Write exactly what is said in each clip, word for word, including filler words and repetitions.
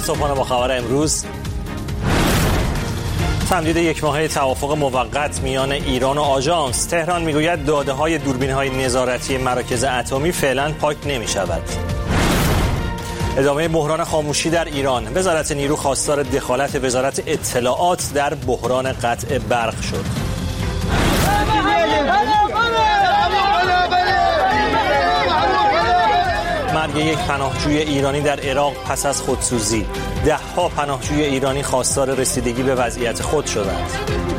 صبحانه با خبر امروز. تمدید یک ماهه توافق موقت میان ایران و آژانس. تهران میگوید داده‌های دوربین‌های نظارتی مراکز اتمی فعلا پاک نمی‌شود. ادامه بحران خاموشی در ایران. وزارت نیرو خواستار دخالت وزارت اطلاعات در بحران قطع برق شد. مرگ یک پناهجوی ایرانی در عراق پس از خودسوزی. ده ها پناهجوی ایرانی خواستار رسیدگی به وضعیت خود شدند.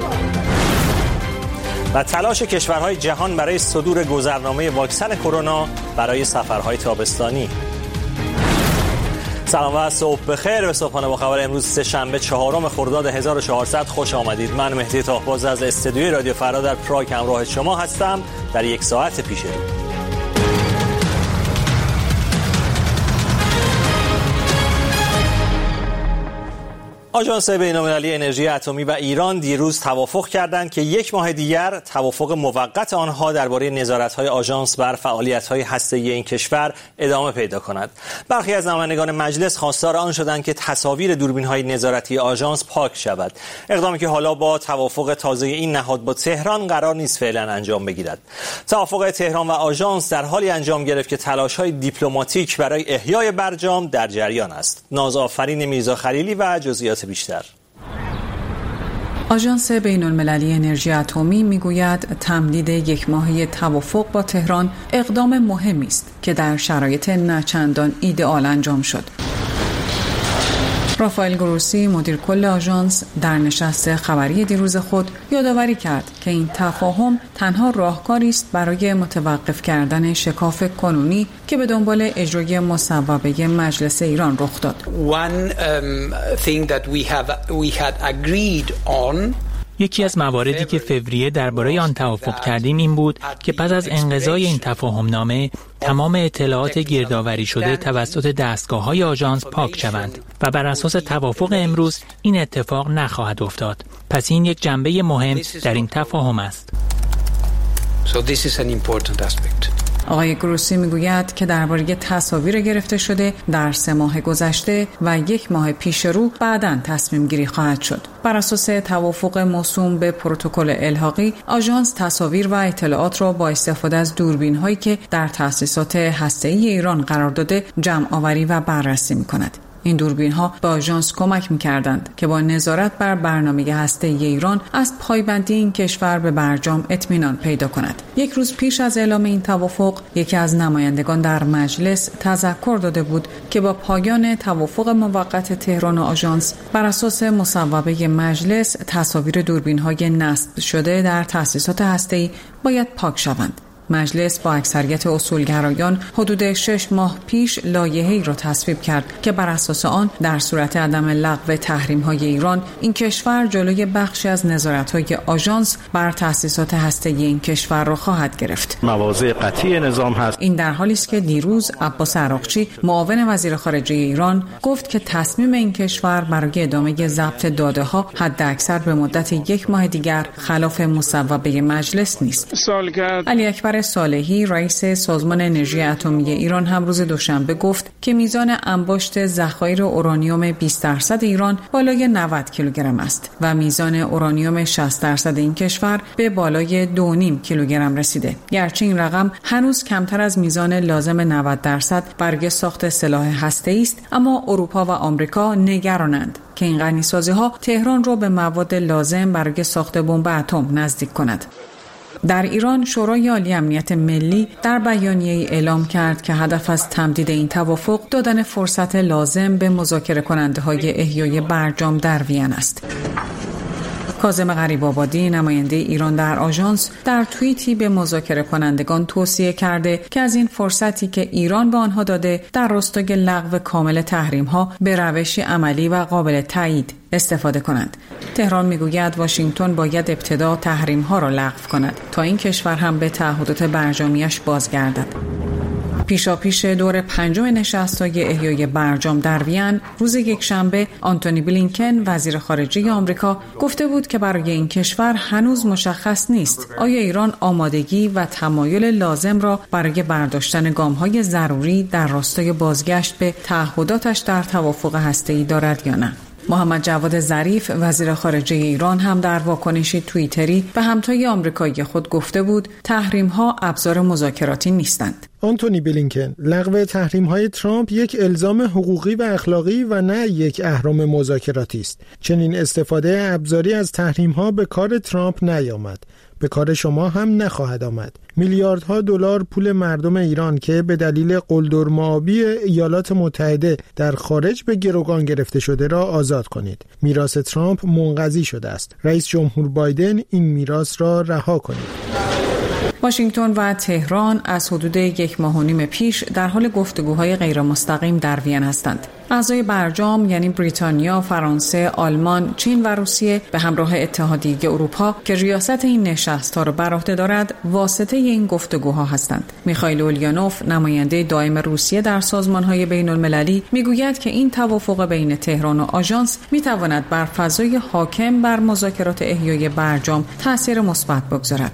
و تلاش کشورهای جهان برای صدور گذرنامه واکسن کرونا برای سفرهای تابستانی. سلام و صبح بخیر. به صبحانه با خبر امروز سه شنبه چهارم خرداد هزار و چهارصد خوش آمدید. من مهدی طاهباز از استودیوی رادیو فردا در پراگ همراه شما هستم در یک ساعت پیش رو. آژانس بین‌المللی انرژی اتمی و ایران دیروز توافق کردند که یک ماه دیگر توافق موقت آنها درباره نظارت‌های آژانس بر فعالیت‌های هسته‌ای این کشور ادامه پیدا کند. برخی از نمایندگان مجلس خواستار آن شدند که تصاویر دوربین‌های نظارتی آژانس پاک شود. اقدامی که حالا با توافق تازه این نهاد با تهران قرار نیست فعلا انجام بگیرد. توافق تهران و آژانس در حالی انجام گرفت که تلاش‌های دیپلماتیک برای احیای برجام در جریان است. نازآفرین میرزا خلیلی و جزئیات بیشتر. آژانس بین‌المللی انرژی اتمی میگوید تمدید یک ماهه توافق با تهران اقدام مهمی است که در شرایط نچندان ایدئال انجام شد. رافائل گروسی مدیر کل آژانس در نشست خبری دیروز خود یادآوری کرد که این تفاهم تنها راهکاری است برای متوقف کردن شکاف کنونی که به دنبال اجرای مصوبه مجلس ایران رخ داد. One um, thing that we have we had agreed on یکی از مواردی که فوریه درباره آن توافق کردیم این بود که پس از انقضای این تفاهمنامه تمام اطلاعات گردآوری شده توسط دستگاه‌های آژانس پاک شوند و بر اساس توافق امروز این اتفاق نخواهد افتاد. پس این یک جنبه مهم در این تفاهم است. So this is an important aspect. آقای گروسی میگوید که درباره تصاویر گرفته شده در سه ماه گذشته و یک ماه پیش رو بعداً تصمیم گیری خواهد شد. بر اساس توافق موسوم به پروتکل الحاقی، آژانس تصاویر و اطلاعات را با استفاده از دوربین هایی که در تأسیسات هسته‌ای ایران قرار داده جمع آوری و بررسی می‌کند. این دوربین ها به آژانس کمک می‌کردند که با نظارت بر برنامه هسته‌ای ایران از پایبندی این کشور به برجام اطمینان پیدا کند. یک روز پیش از اعلام این توافق، یکی از نمایندگان در مجلس تذکر داده بود که با پایان توافق موقت تهران و آژانس بر اساس مصوبه مجلس تصاویر دوربین های نصب شده در تأسیسات هسته‌ای باید پاک شوند. مجلس با اکثریت اصولگرایان حدود شش ماه پیش لایحه‌ای را تصویب کرد که بر اساس آن در صورت عدم لغو تحریم‌های ایران این کشور جلوی بخشی از نظارت‌های آژانس بر تأسیسات هسته‌ای این کشور را خواهد گرفت. مواضع قطعی نظام هست. این در حالی است که دیروز عباس عراقچی معاون وزیر خارجه ایران گفت که تصمیم این کشور برای ادامه ضبط داده‌ها حداکثر به مدت یک ماه دیگر خلاف مصوبه مجلس نیست. علی اکبر صالحی رئیس سازمان انرژی اتمی ایران هم روز دوشنبه گفت که میزان انباشت ذخایر اورانیوم بیست درصد ایران بالای نود کیلوگرم است و میزان اورانیوم شصت درصد این کشور به بالای دو و نیم کیلوگرم رسیده. گرچه این رقم هنوز کمتر از میزان لازم نود درصد برای ساخت سلاح هسته‌ای است، اما اروپا و آمریکا نگرانند که این غنیسازی‌ها تهران را به مواد لازم برای ساخت بمب اتم نزدیک کند. در ایران شورای عالی امنیت ملی در بیانیه‌ای اعلام کرد که هدف از تمدید این توافق دادن فرصت لازم به مذاکره کننده‌های احیای برجام در وین است. کاظم غریب‌آبادی نماینده ایران در آژانس در توییتی به مذاکره کنندگان توصیه کرده که از این فرصتی که ایران به آنها داده در راستای لغو کامل تحریم‌ها به روشی عملی و قابل تایید استفاده کنند. تهران میگوید واشنگتن باید ابتدا تحریم‌ها را لغو کند تا این کشور هم به تعهدات برجامیش بازگردد. پیشاپیش دور پنجم نشست‌های احیای برجام در وین روز یکشنبه آنتونی بلینکن وزیر خارجه آمریکا گفته بود که برای این کشور هنوز مشخص نیست آیا ایران آمادگی و تمایل لازم را برای برداشتن گام‌های ضروری در راستای بازگشت به تعهداتش در توافق هسته‌ای دارد یا نه. محمد جواد ظریف وزیر خارجه ایران هم در واکنشی توییتری به همتای آمریکایی خود گفته بود تحریم‌ها ابزار مذاکراتی نیستند. آنتونی بلینکن: لغو تحریم‌های ترامپ یک الزام حقوقی و اخلاقی و نه یک اهرم مذاکراتی است. چنین استفاده ابزاری از تحریم‌ها به کار ترامپ نیامد. به کار شما هم نخواهد آمد. میلیاردها دلار پول مردم ایران که به دلیل قلدرمآبی ایالات متحده در خارج به گروگان گرفته شده را آزاد کنید. میراث ترامپ منقضی شده است. رئیس جمهور بایدن این میراث را رها کنید. واشنگتن و تهران از حدود یک ماه و نیم پیش در حال گفتگوهای غیر مستقیم در وین هستند. اعضای برجام یعنی بریتانیا، فرانسه، آلمان، چین و روسیه به همراه اتحادیه اروپا که ریاست این نشست‌ها را بر عهده دارد، واسطه این گفتگوها هستند. میخائیل اولیا-نوف، نماینده دائم روسیه در سازمان‌های بین‌المللی، میگوید که این توافق بین تهران و آژانس میتواند بر فضای حاکم بر مذاکرات احیای برجام تأثیر مثبت بگذارد.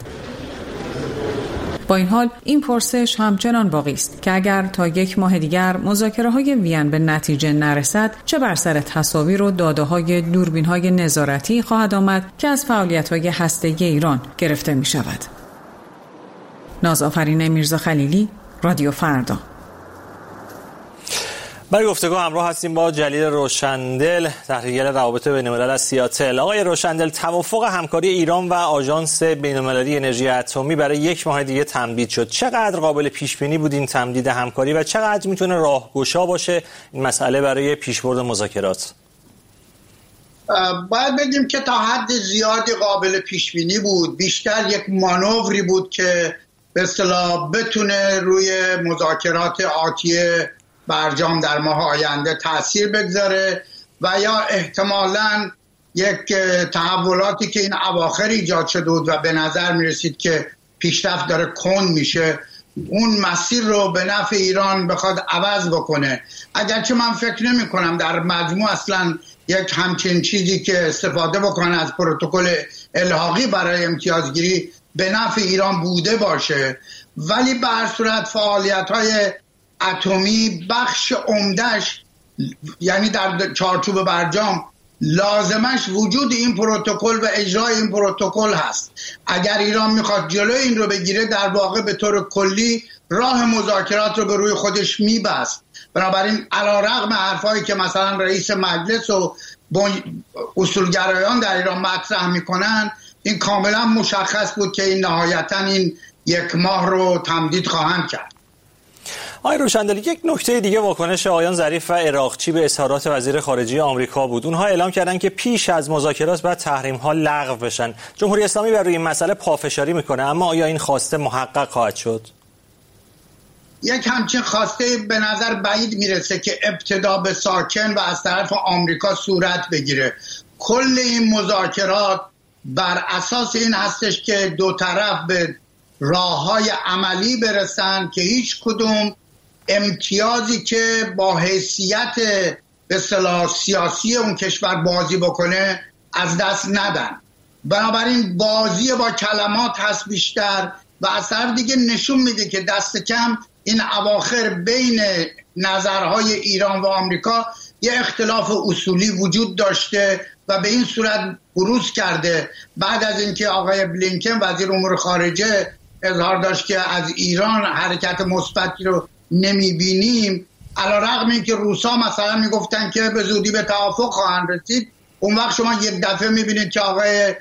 با این حال این پرسش همچنان باقی است که اگر تا یک ماه دیگر مذاکره‌های وین به نتیجه نرسد چه بر سر تصاویر و داده‌های دوربین‌های نظارتی خواهد آمد که از فعالیت‌های هسته‌ای ایران گرفته می‌شود. نازآفرین میرزا خلیلی، رادیو فردا. برای گفتگو همراه هستیم با جلیل روشندل، تحلیلگر روابط بین‌الملل از سیاتل. آقای روشندل، توافق همکاری ایران و آژانس بین‌المللی انرژی اتمی برای یک ماه دیگه تمدید شد. چقدر قابل پیش بینی بود این تمدید همکاری و چقدر میتونه راهگشا باشه این مسئله برای پیشبرد مذاکرات؟ باید بگیم که تا حد زیادی قابل پیش بینی بود. بیشتر یک مانوری بود که به اصطلاح بتونه روی مذاکرات آتیه برجام در ماه آینده تأثیر بگذاره و یا احتمالاً یک تحولاتی که این اواخر ایجاد شده بود و به نظر می رسید که پیشرفت داره کند میشه، اون مسیر رو به نفع ایران بخواد عوض بکنه. اگرچه من فکر نمی کنم در مجموع اصلا یک همچین چیزی که استفاده بکنه از پروتکل الحاقی برای امتیازگیری به نفع ایران بوده باشه، ولی به هر صورت فعالیت‌های اتمی بخش عمده‌اش، یعنی در چارچوب برجام، لازمش وجود این پروتکل و اجرای این پروتکل هست. اگر ایران میخواد جلوی این رو بگیره، در واقع به طور کلی راه مذاکرات رو به روی خودش میبست. بنابراین علیرغم حرفایی که مثلا رئیس مجلس و اصولگرایان در ایران مطرح میکنن، این کاملا مشخص بود که این نهایتا این یک ماه رو تمدید خواهند کرد. آقای روشندلی، یک نکته دیگه واکنش آقایان ظریف و عراقچی به اظهارات وزیر خارجه آمریکا بود. اونها اعلام کردن که پیش از مذاکرات باید تحریم‌ها لغو بشن. جمهوری اسلامی بر روی این مسئله پافشاری میکنه، اما آیا این خواسته محقق خواهد شد؟ یک همچین خواسته به نظر بعید میرسه که ابتدا به ساکن و از طرف آمریکا صورت بگیره. کل این مذاکرات بر اساس این هستش که دو طرف به راه‌های عملی برسن که هیچ کدوم امتیازی که با حیثیت به اصطلاح سیاسی اون کشور بازی بکنه از دست ندن. بنابراین بازی با کلمات هست بیشتر و از طرف دیگه نشون میده که دست کم این اواخر بین نظرهای ایران و آمریکا یه اختلاف اصولی وجود داشته و به این صورت بروز کرده. بعد از اینکه آقای بلینکن وزیر امور خارجه اظهار داشت که از ایران حرکت مثبتی رو نمیبینیم، علیرغم اینکه روسا مثلا میگفتن که به زودی به توافق خواهند رسید، اون وقت شما یک دفعه میبینید که آقای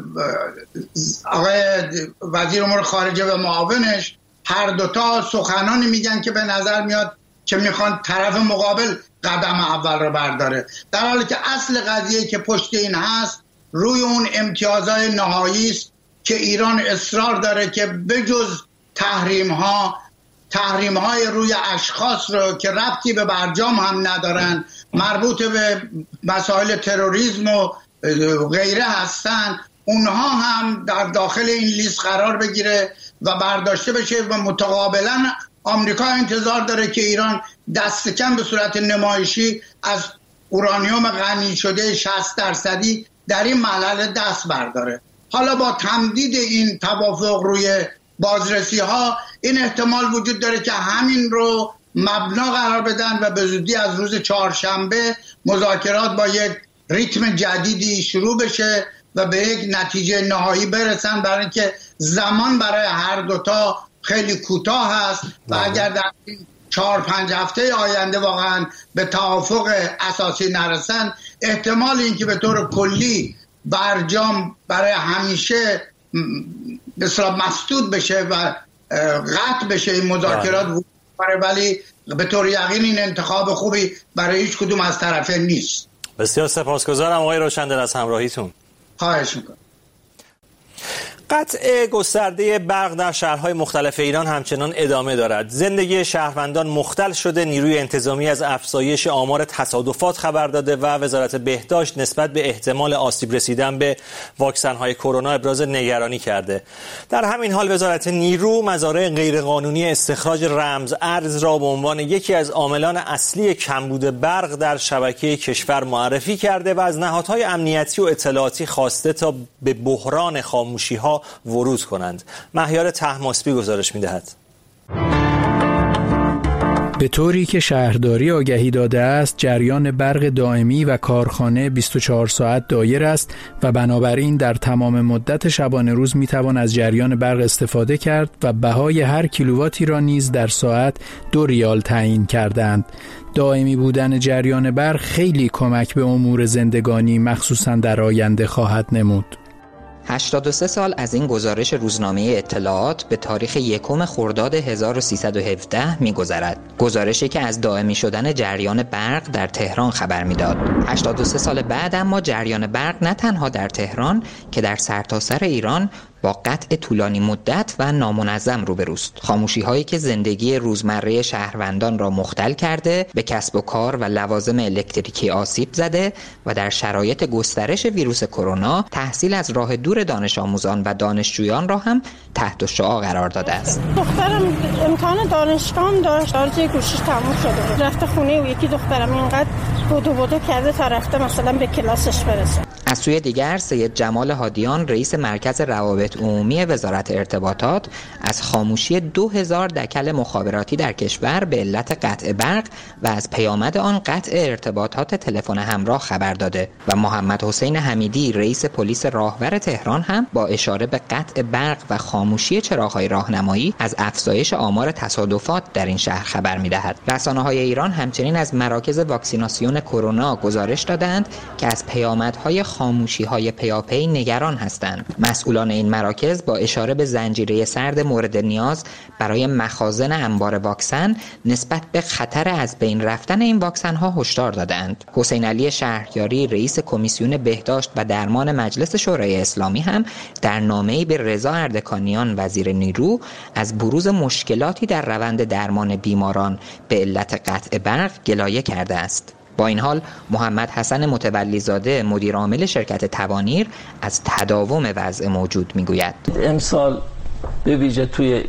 آقای وزیر امور خارجه و معاونش هر دوتا سخنانی میگن که به نظر میاد که میخوان طرف مقابل قدم اول رو برداره، در حالی که اصل قضیه که پشت این هست روی اون امتیازهای نهایی است که ایران اصرار داره که بجز تحریم ها تحریم های روی اشخاص رو که ربطی به برجام هم ندارن، مربوط به مسائل تروریسم و غیره هستن، اونها هم در داخل این لیست قرار بگیره و برداشته بشه و متقابلا آمریکا انتظار داره که ایران دست کم به صورت نمایشی از اورانیوم غنی شده شصت درصدی در این مرحله دست برداره. حالا با تمدید این توافق روی بازرسی ها این احتمال وجود داره که همین رو مبنا قرار بدن و به زودی از روز چهارشنبه مذاکرات با یک ریتم جدیدی شروع بشه و به یک نتیجه نهایی برسن، برای اینکه زمان برای هر دوتا خیلی کوتاه هست و اگر در این چهار پنج هفته آینده واقعا به توافق اساسی نرسن، احتمال اینکه به طور کلی برجام برای همیشه به اصطلاح مسدود بشه و قطع بشه این مذاکرات وجود داره، ولی به طور یقین این انتخاب خوبی برای هیچ کدوم از طرفین نیست. بسیار سپاسگزارم آقای روشندل از همراهیتون. خواهش میکنم. قطع گسترده برق در شهرهای مختلف ایران همچنان ادامه دارد. زندگی شهروندان مختل شده. نیروی انتظامی از افزایش آمار تصادفات خبر داده و وزارت بهداشت نسبت به احتمال آسیب رسیدن به واکسن‌های کرونا ابراز نگرانی کرده. در همین حال وزارت نیرو مزارع غیرقانونی استخراج رمز ارز را به عنوان یکی از عاملان اصلی کمبود برق در شبکه کشور معرفی کرده و از نهادهای امنیتی و اطلاعاتی خواسته تا به بحران خاموشی‌ها ورود کنند. مهیار طهماسبی گزارش می‌دهد. به طوری که شهرداری آگهی داده است، جریان برق دائمی و کارخانه بیست و چهار ساعت دایر است و بنابراین در تمام مدت شبانه روز میتوان از جریان برق استفاده کرد و بهای هر کیلوواتی را نیز در ساعت دو ریال تعیین کردند. دائمی بودن جریان برق خیلی کمک به امور زندگانی مخصوصاً در آینده خواهد نمود. هشتاد و سه سال از این گزارش روزنامه اطلاعات به تاریخ یکم خرداد هزار و سیصد و هفده می‌گذرد. گزارشی که از دائمی شدن جریان برق در تهران خبر می‌داد. هشتاد و سه سال بعد اما جریان برق نه تنها در تهران که در سرتاسر ایران با قطع طولانی مدت و نامنظم روبروست. خاموشی هایی که زندگی روزمره شهروندان را مختل کرده، به کسب و کار و لوازم الکتریکی آسیب زده و در شرایط گسترش ویروس کرونا تحصیل از راه دور دانش آموزان و دانشجویان را هم تحت شعاع قرار داده است. دخترم امتحان دانشگاه داشت، آرزوی گوشیش تموم شده بود. رفته خونه و یکی دخترم اینقدر بودو بودو کرده تا رفته مثلا به کلاسش برسه. از سوی دیگر سید جمال هادیان رئیس مرکز روابط عمومی وزارت ارتباطات از خاموشی دو هزار دکل مخابراتی در کشور به علت قطع برق و از پیامد آن قطع ارتباطات تلفن همراه خبر داده و محمد حسین حمیدی رئیس پلیس راهور تهران هم با اشاره به قطع برق و خاموشی چراغ‌های راهنمایی از افزایش آمار تصادفات در این شهر خبر می‌دهد. رسانه‌های ایران همچنین از مراکز واکسیناسیون کرونا گزارش دادند که از پیامدهای خاموشی‌های پیاپی نگران هستند. مسئولان این مراکز با اشاره به زنجیره سرد مورد نیاز برای مخازن انبار واکسن نسبت به خطر از بین رفتن این واکسن‌ها هشدار دادند. حسین علی شهریاری رئیس کمیسیون بهداشت و درمان مجلس شورای اسلامی هم در نامه‌ای به رضا اردکانیان وزیر نیرو از بروز مشکلاتی در روند درمان بیماران به علت قطع برق گلایه کرده است. با این حال محمد حسن متولی زاده مدیر عامل شرکت توانیر از تداوم وضع موجود میگوید. امسال به ویژه توی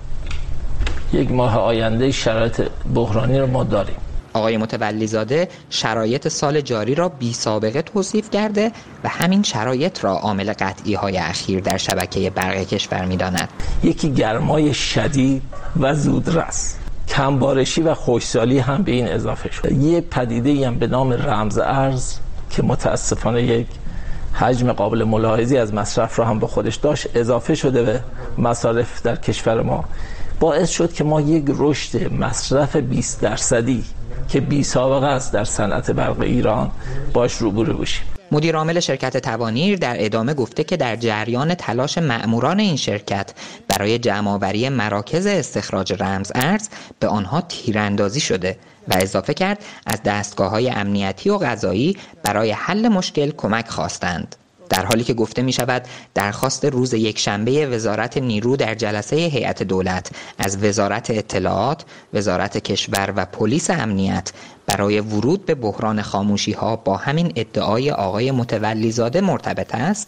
یک ماه آینده شرایط بحرانی رو ما داریم. آقای متولی زاده شرایط سال جاری را بی سابقه توصیف کرده و همین شرایط را عامل قطعی های اخیر در شبکه برق کشور می‌داند. یکی گرمای شدید و زودرس، کمبارشی و خشکسالی هم به این اضافه شد. یه پدیده‌ای هم به نام رمز ارز که متاسفانه یک حجم قابل ملاحظه‌ای از مصرف را هم به خودش داشت اضافه شده به مصارف در کشور ما، باعث شد که ما یک رشد مصرف بیست درصدی که بی سابقه است در صنعت برق ایران باش روبرو بشیم. مدیر عامل شرکت توانیر در ادامه گفته که در جریان تلاش مأموران این شرکت برای جمع‌آوری مراکز استخراج رمز ارز به آنها تیراندازی شده و اضافه کرد از دستگاه‌های امنیتی و قضایی برای حل مشکل کمک خواستند. در حالی که گفته می شود درخواست روز یکشنبه وزارت نیرو در جلسه هیئت دولت از وزارت اطلاعات، وزارت کشور و پلیس امنیت برای ورود به بحران خاموشی ها با همین ادعای آقای متولی زاده مرتبط است،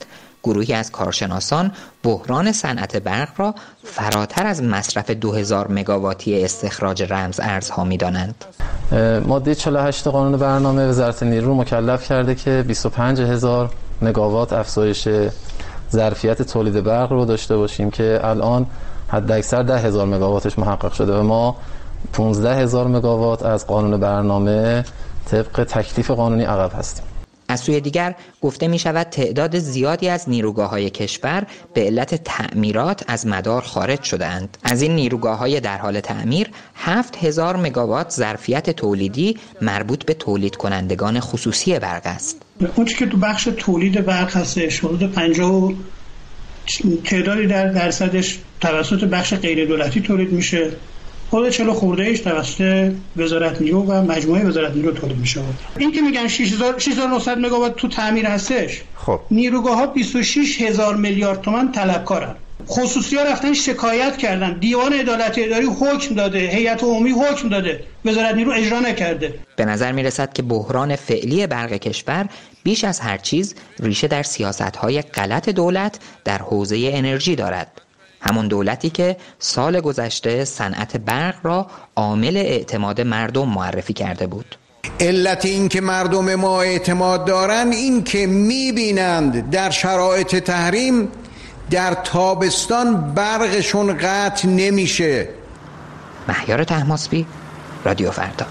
گروهی از کارشناسان بحران صنعت برق را فراتر از مصرف دو هزار مگاواتی استخراج رمز ارزها می‌دانند. ماده چهل و هشت قانون برنامه وزارت نیرو مکلف کرده که بیست و پنج هزار مگاوات افزایش ظرفیت تولید برق رو داشته باشیم که الان حداکثر ده هزار مگاواتش محقق شده و ما پانزده هزار مگاوات از قانون برنامه طبق تکلیف قانونی عقب هستیم. از سوی دیگر گفته می شود تعداد زیادی از نیروگاه‌های کشور به علت تعمیرات از مدار خارج شده‌اند. از این نیروگاه‌های در حال تعمیر هفت هزار مگاوات ظرفیت تولیدی مربوط به تولید کنندگان خصوصی برق است. اون که تو بخش تولید برق هستش حدود پنجاه و تعدادی در درصدش توسط بخش غیر دولتی تولید میشه. حدود چهل خورده ایش توسط وزارت نیرو و مجموعه وزارت نیرو تولید میشه. این که میگن شش هزار و نهصد مگاوات تو تعمیر هستش. خب نیروگاه‌ها بیست و شش هزار میلیارد تومان طلبکارن. خصوصی‌ها رفتن شکایت کردن، دیوان عدالت اداری حکم داده، هیئت عمومی حکم داده، وزارت نیرو اجرا نکرده. به نظر میرسد که بحران فعلی برق کشور بیش از هر چیز ریشه در سیاست‌های غلط دولت در حوزه انرژی دارد. همون دولتی که سال گذشته صنعت برق را عامل اعتماد مردم معرفی کرده بود. علت این که مردم ما اعتماد دارن این که میبینند در شرایط تحریم در تابستان برقشون قطع نمیشه. مهیار طهماسبی، رادیو فردا.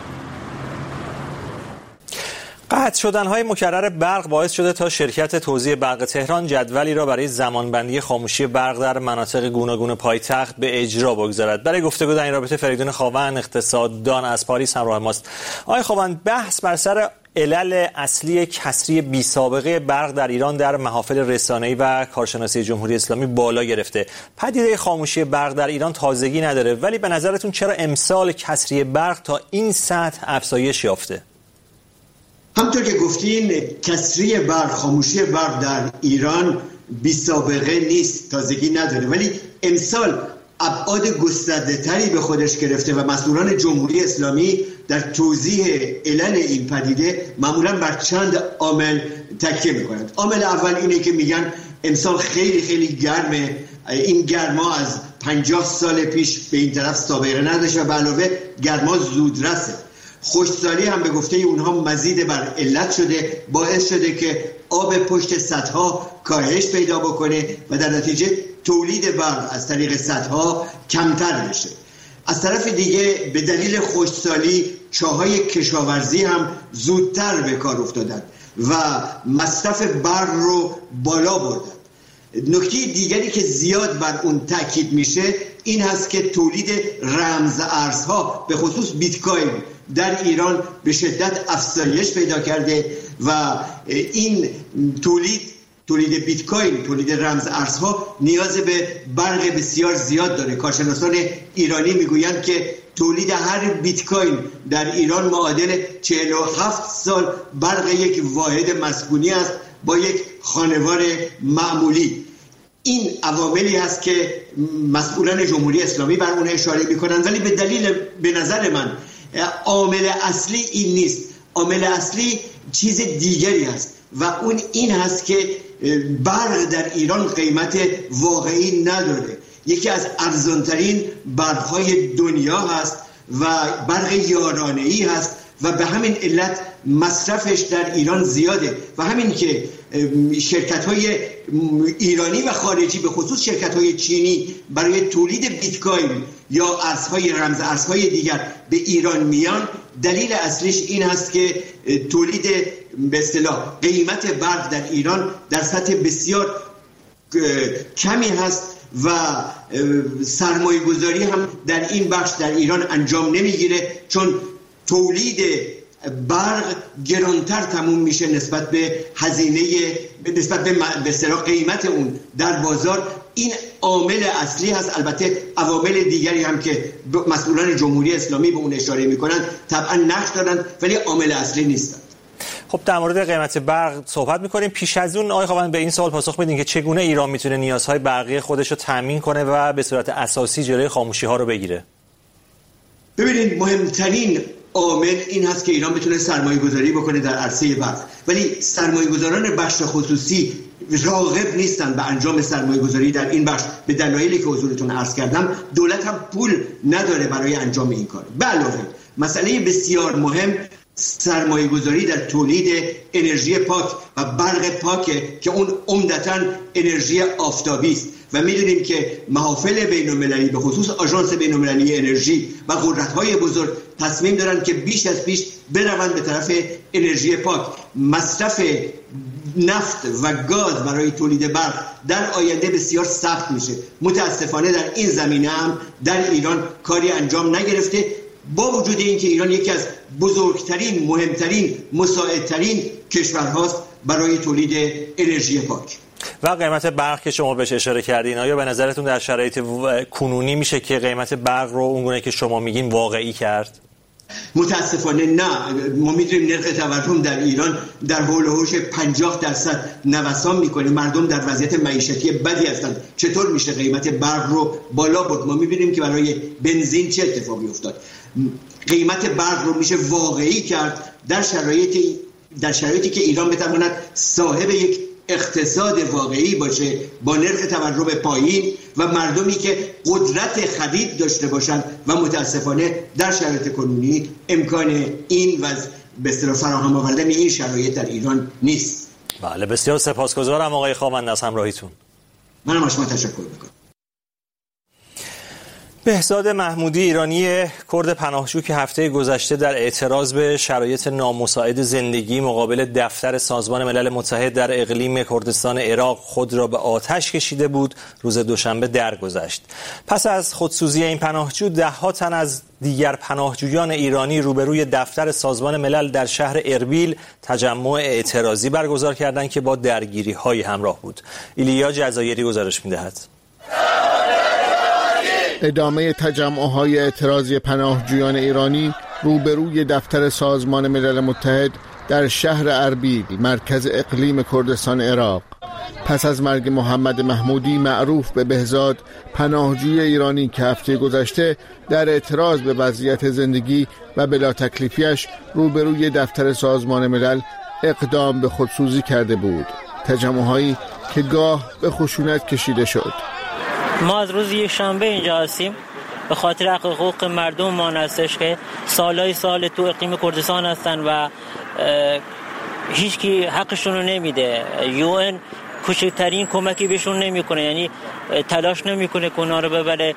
قطع شدن‌های مکرر برق باعث شده تا شرکت توزیع برق تهران جدولی را برای زمانبندی خاموشی برق در مناطق گوناگون پایتخت به اجرا بگذارد. برای گفتگو در این رابطه فریدون خاوند، اقتصاددان از پاریس همراه ماست. آقای خاوند، بحث بر سر علل اصلی کسری بی سابقه برق در ایران در محافل رسانه‌ای و کارشناسی جمهوری اسلامی بالا گرفته. پدیده خاموشی برق در ایران تازگی نداره، ولی به نظرتون چرا امسال کسری برق تا این سطح افزایش یافته؟ همطور که گفتین کسری برق، خاموشی برق در ایران بی سابقه نیست، تازگی نداره، ولی امسال ابعاد گسترده تری به خودش گرفته و مسئولان جمهوری اسلامی در توضیح علل این پدیده معمولا بر چند عامل تکیه میکنند. عامل اول اینه که میگن امسال خیلی خیلی گرمه، این گرما از پنجاه سال پیش به این طرف سابقه نداشته و به علاوه گرما زودرسه. خشکسالی هم به گفته اونها مزید بر علت شده، باعث شده که آب پشت سدها کاهش پیدا بکنه و در نتیجه تولید برق از طریق سدها کمتر بشه. از طرف دیگه به دلیل خشکسالی چاهای کشاورزی هم زودتر به کار افتادن و مصرف برق رو بالا بردن. نکته دیگری که زیاد بر اون تاکید میشه این هست که تولید رمز ارزها به خصوص بیت کوین در ایران به شدت افزایش پیدا کرده و این تولید تولید بیت کوین، تولید رمز ارزها نیاز به برق بسیار زیاد داره. کارشناسان ایرانی میگویند که تولید هر بیت کوین در ایران معادل چهل و هفت سال برق یک واحد مسکونی است با یک خانوار معمولی. این عواملی هست که مسئولان جمهوری اسلامی بر اون اشاره میکنند، ولی به دلیل به نظر من عامل اصلی این نیست. عامل اصلی چیز دیگری هست و اون این هست که برق در ایران قیمت واقعی نداره. یکی از ارزانترین برق‌های دنیا هست و برق یارانه‌ای هست و به همین علت مصرفش در ایران زیاده و همین که شرکت‌های ایرانی و خارجی به خصوص شرکت‌های چینی برای تولید بیت کوین یا ارزهای رمز ارزهای دیگر به ایران میان، دلیل اصلیش این هست که تولید به اصطلاح قیمت برق در ایران در سطح بسیار کمی هست و سرمایه گذاری هم در این بخش در ایران انجام نمیگیره، چون تولید برق گرانتر تموم میشه نسبت به هزینه نسبت به به اصطلاح قیمت اون در بازار. این عامل اصلی هست. البته عوامل دیگری هم که مسئولان جمهوری اسلامی به اون اشاره میکنن طبعا نقش دارن، ولی عامل اصلی نیستن. خب در مورد قیمت برق صحبت میکنیم. پیش از اون آقای خاوند به این سوال پاسخ بدین که چگونه ایران میتونه نیازهای برقی خودش رو تامین کنه و به صورت اساسی جلوی خاموشی ها رو بگیره. ببینید، مهمترین عامل این هست که ایران بتونه سرمایه گذاری بکنه در عرصه برق، ولی سرمایه گذاران بخش خصوصی راغب نیستن به انجام سرمایه گذاری در این بخش به دلایلی که حضورتون عرض کردم. دولت هم پول نداره برای انجام این کار. به علاوه مسئله بسیار مهم سرمایه گذاری در تولید انرژی پاک و برق پاکه که اون عمدتاً انرژی آفتابی است و میدونیم که محافل بین‌المللی به خصوص آژانس بین‌المللی انرژی و قدرت‌های بزرگ تصمیم دارن که بیش از پیش بروند به طرف انرژی پاک. مصرف نفت و گاز برای تولید برق در آینده بسیار سخت میشه. متاسفانه در این زمینه هم در ایران کاری انجام نگرفته، با وجود اینکه ایران یکی از بزرگترین، مهمترین، مساعدترین کشورهاست برای تولید انرژی پاک. و قیمت برق که شما بهش اشاره کردین، آیا به نظرتون در شرایط کنونی میشه که قیمت برق رو اونگونه که شما میگین واقعی کرد؟ متاسفانه نه. ما میدونیم نرخ تورم در ایران در حول و حوش پنجاه درصد نوسان میکنه. مردم در وضعیت معیشتی بدی هستند. چطور میشه قیمت برق رو بالا برد؟ ما میبینیم که برای بنزین چه اتفاقی افتاد. قیمت برق رو میشه واقعی کرد در شرایطی در شرایطی که ایران بتواند صاحب یک اقتصاد واقعی باشه با نرخ تورم پایین و مردمی که قدرت خرید داشته باشند و متاسفانه در شرایط کنونی امکان این وضع به اصطلاح فراهم آوردن این شرایط در ایران نیست. بله، بسیار سپاسگزارم آقای خامنده از همراهیتون. منم از شما تشکر میکنم. بهزاد محمودی، ایرانی کرد پناهجو که هفته گذشته در اعتراض به شرایط نامساعد زندگی مقابل دفتر سازمان ملل متحد در اقلیم کردستان عراق خود را به آتش کشیده بود، روز دوشنبه درگذشت. پس از خودسوزی این پناهجو، ده‌ها تن از دیگر پناهجویان ایرانی روبروی دفتر سازمان ملل در شهر اربیل تجمع اعتراضی برگزار کردند که با درگیری‌های همراه بود. ایلیا جزایری گزارش می‌دهد. ادامه تجمع‌های اعتراضی پناهجویان ایرانی روبروی دفتر سازمان ملل متحد در شهر اربیل، مرکز اقلیم کردستان عراق. پس از مرگ محمد محمودی معروف به بهزاد، پناهجوی ایرانی که هفته گذشته در اعتراض به وضعیت زندگی و بلا تکلیفیش روبروی دفتر سازمان ملل اقدام به خودسوزی کرده بود. تجمع‌هایی که گاه به خشونت کشیده شد. ما از روز یک شنبه اینجا هستیم به خاطر حقوق مردم ما هستش که سالهای سال تو اقلیم کردستان هستن و هیچ کی حقشون رو نمیده. یو ان کوچکترین کمکی بهشون نمیکنه، یعنی تلاش نمیکنه که اونا رو ببره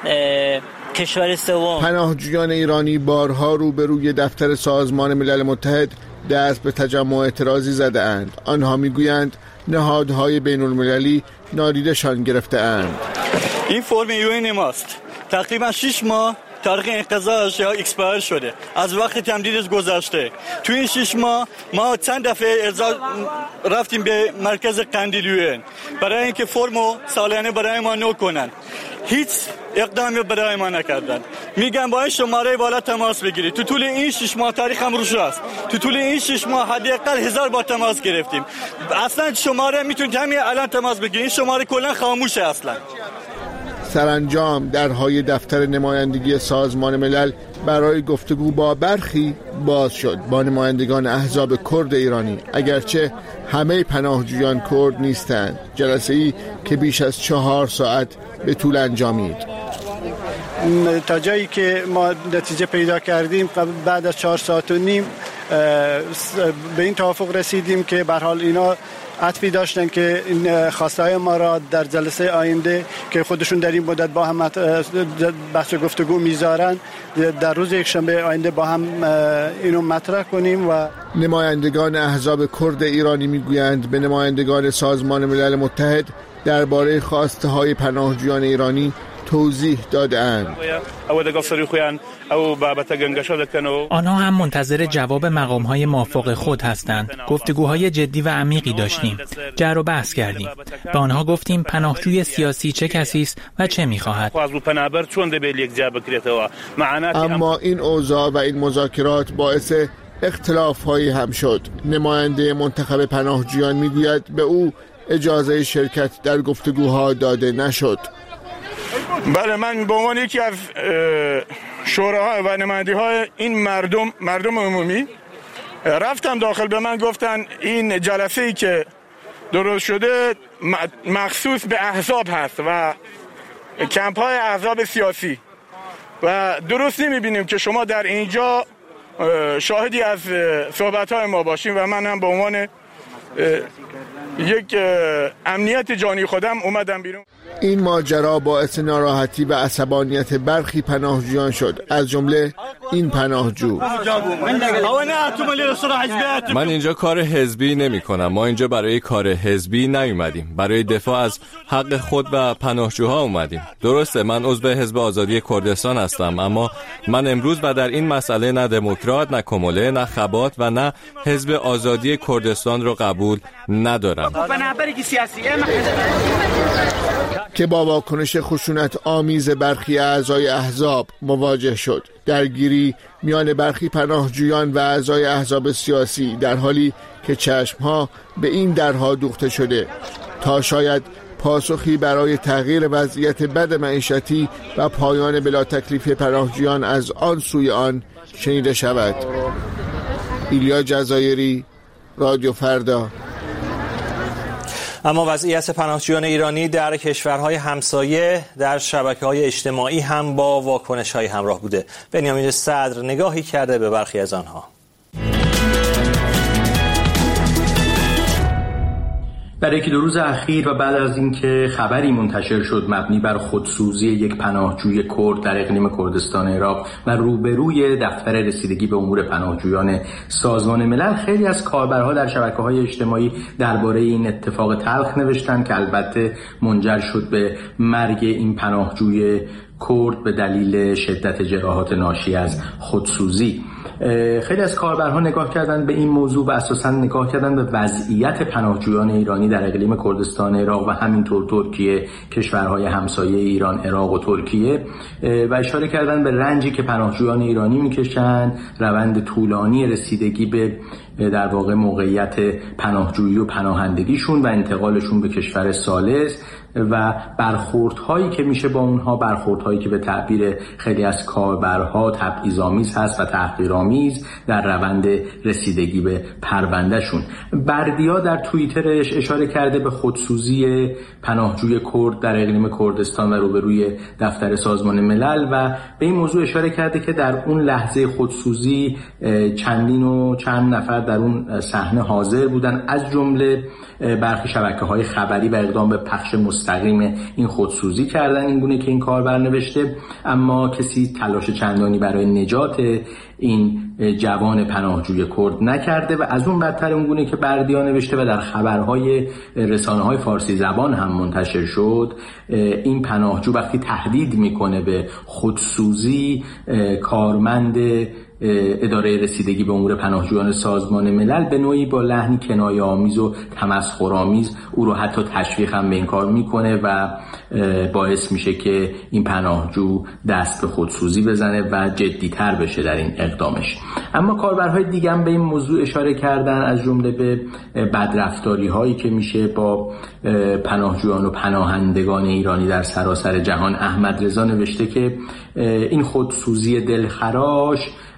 کشور سوم. پناهجویان ایرانی بارها روبروی دفتر سازمان ملل متحد دست به تجمع اعتراضی زده اند. آنها میگویند نهادهای بین المللی نادیدشان گرفته اند. این فرم یو ان ماست. تقریبا شش ماه تاریخ انقضاش یا اکسپایر شده، از وقت تمدیدش گذشته. تو این شش ماه ما چند دفعه ارجاع رفتیم به مرکز قندیل یو ان برای اینکه فرمو سالانه برای ما نو کنن. هیچ اقدامی برای ما نکردن. میگن با این شماره بالا تماس بگیرید. تو طول این شش ماه تاریخ هم روش است. تو طول این شش ماه حداقل هزار بار تماس گرفتیم. اصلا شماره میتونید همین الان تماس بگیرید. این شماره کلا خاموشه اصلا. سرانجام درهای دفتر نمایندگی سازمان ملل برای گفتگو با برخی باز شد با نمایندگان احزاب کرد ایرانی، اگرچه همه پناهجویان کرد نیستند. جلسه‌ای که بیش از چهار ساعت به طول انجامید. تا جایی که ما نتیجه پیدا کردیم بعد از چهار ساعت و نیم به این توافق رسیدیم که به هر حال اینا عطفی داشتن که این خواستهای ما را در جلسه آینده که خودشون در این مدت با هم بحث گفتگو میذارن در روز یکشنبه آینده با هم اینو مطرح کنیم. و نمایندگان احزاب کرد ایرانی میگویند به نمایندگان سازمان ملل متحد درباره خواسته های پناهجویان ایرانی توضیح داده‌اند. آنها هم منتظر جواب مقام‌های موافق خود هستند. گفتگوهای جدی و عمیقی داشتیم. جر و بحث کردیم. به آنها گفتیم پناهجوی سیاسی چه کسی است و چه می‌خواهد. اما این اوضاع و این مذاکرات باعث اختلاف‌هایی هم شد. نماینده منتخب پناهجویان میگوید به او اجازه شرکت در گفتگوها داده نشد. بله، من به عنوان یکی از شوراها و نماینده‌های این مردم مردم عمومی رفتم داخل. به من گفتن این جلسه‌ای که درست شده مخصوص به احزاب هست و کمپ‌های احزاب سیاسی و درست نمی‌بینیم که شما در اینجا شاهدی از صحبت‌های ما باشیم و من هم به عنوان یک امنیت جانی خودم اومدم بیرون. این ماجرا باعث ناراحتی و عصبانیت برخی پناهجویان شد، از جمله این پناهجو. من اینجا کار حزبی نمی کنم. ما اینجا برای کار حزبی نیومدیم، برای دفاع از حق خود و پناهجوها اومدیم. درسته من عضو حزب آزادی کردستان هستم، اما من امروز و در این مسئله نه دموکرات، نه کموله، نه خبات و نه حزب آزادی کردستان رو قبول ندارم. که با واکنش خشونت آمیز برخی اعضای احزاب مواجه شد. درگیری میان برخی پناهجویان و اعضای احزاب سیاسی در حالی که چشمها به این درها دوخته شده تا شاید پاسخی برای تغییر وضعیت بد معیشتی و پایان بلا تکلیف پناهجویان از آن سوی آن شنیده شود. ایلیا جزایری، رادیو فردا. اما وضعیت پناهجویان ایرانی در کشورهای همسایه در شبکه‌های اجتماعی هم با واکنش‌های همراه بوده. بنیامین صدر نگاهی کرده به برخی از آنها. در یکی دو روز اخیر و بعد از اینکه خبری منتشر شد مبنی بر خودسوزی یک پناهجوی کرد در اقلیم کردستان عراق و روبروی دفتر رسیدگی به امور پناهجویان سازمان ملل، خیلی از کاربرها در شبکه‌های اجتماعی درباره این اتفاق تلخ نوشتن که البته منجر شد به مرگ این پناهجوی کرد به دلیل شدت جراحات ناشی از خودسوزی. خیلی از کاربرها نگاه کردن به این موضوع و اساساً نگاه کردن به وضعیت پناهجویان ایرانی در اقلیم کردستان عراق و همینطور ترکیه، کشورهای همسایه ایران، عراق و ترکیه، و اشاره کردن به رنجی که پناهجویان ایرانی میکشن، روند طولانی رسیدگی به در واقع موقعیت پناهجویی و پناهندگیشون و انتقالشون به کشور ثالث و برخوردهایی که میشه با اونها، برخوردهایی که به تعبیر خیلی از کاربرها تبعیض‌آمیز هست و تحقیرآمیز در روند رسیدگی به پروندهشون. بردیا در توییترش اشاره کرده به خودسوزی پناهجوی کرد در اقلیم کردستان و روبروی دفتر سازمان ملل و به این موضوع اشاره کرده که در اون لحظه خودسوزی چندین و چند نفر در اون صحنه حاضر بودن، از جمله برخی شبکه‌های خبری و اقدام به پخش مستقیم این خودسوزی کردن، این گونه که این کاربر نوشته، اما کسی تلاش چندانی برای نجات این جوان پناهجوی کرد نکرده و از اون بدتر اون گونه که بردیا نوشته و در خبرهای رسانه‌های فارسی زبان هم منتشر شد، این پناهجو وقتی تهدید میکنه به خودسوزی، کارمند اداره رسیدگی به امور پناهجویان سازمان ملل به نوعی با لحنی کنایه‌آمیز و تمسخرآمیز او رو حتی تشویق هم به این کار میکنه و باعث میشه که این پناهجو دست به خودسوزی بزنه و جدی‌تر بشه در این اقدامش. اما کاربرهای دیگه هم به این موضوع اشاره کردن، از جمله به بدرفتاری هایی که میشه با پناهجویان و پناهندگان ایرانی در سراسر جهان. احمد رضا نوشته که این خودسوزی دلخراش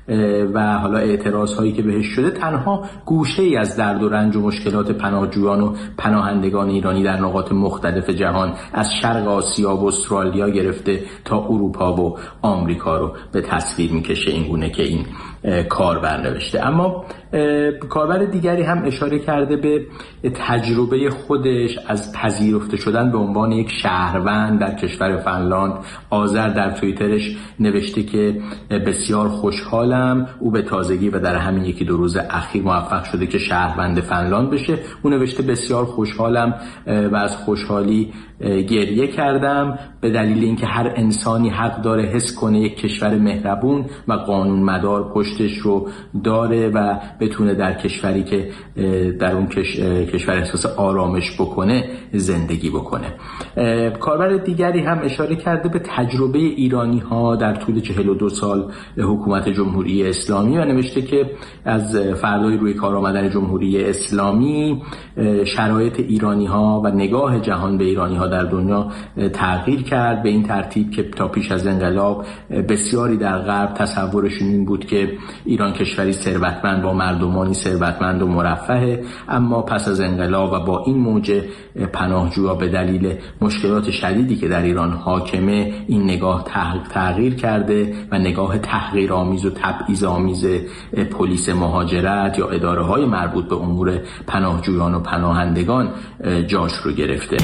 و حالا اعتراض هایی که بهش شده تنها گوشه ای از درد و رنج و مشکلات پناهجویان و پناهندگان ایرانی در نقاط مختلف جهان، از شرق آسیا و استرالیا گرفته تا اروپا و آمریکا رو به تصویر میکشه، این گونه که این کاربر نوشته. اما کاربر دیگری هم اشاره کرده به تجربه خودش از پذیرفته شدن به عنوان یک شهروند در کشور فنلاند. آذر در توییترش نوشته که بسیار خوشحالم او به تازگی و در همین یکی دو روز اخیر موفق شده که شهروند فنلاند بشه. او نوشته بسیار خوشحالم و از خوشحالی گریه کردم به دلیل اینکه هر انسانی حق داره حس کنه یک کشور مهربون و قانون مدار پشت رشدش رو داره و بتونه در کشوری که در اون کش... کشور احساس آرامش بکنه زندگی بکنه. کاربر دیگری هم اشاره کرده به تجربه ایرانی ها در طول چهل و دو سال حکومت جمهوری اسلامی و نوشته که از فردای روی کار آمدن جمهوری اسلامی شرایط ایرانی ها و نگاه جهان به ایرانی ها در دنیا تغییر کرد، به این ترتیب که تا پیش از انقلاب بسیاری در غرب تصورشون این بود که ایران کشوری ثروتمند با مردمانی ثروتمند و مرفه، اما پس از انقلاب و با این موج پناهجوها به دلیل مشکلات شدیدی که در ایران حاکمه این نگاه تغییر کرده و نگاه تحقیرآمیز و تبعیض‌آمیز پلیس مهاجرت یا اداره‌های مربوط به امور پناهجویان و پناهندگان جاش رو گرفته.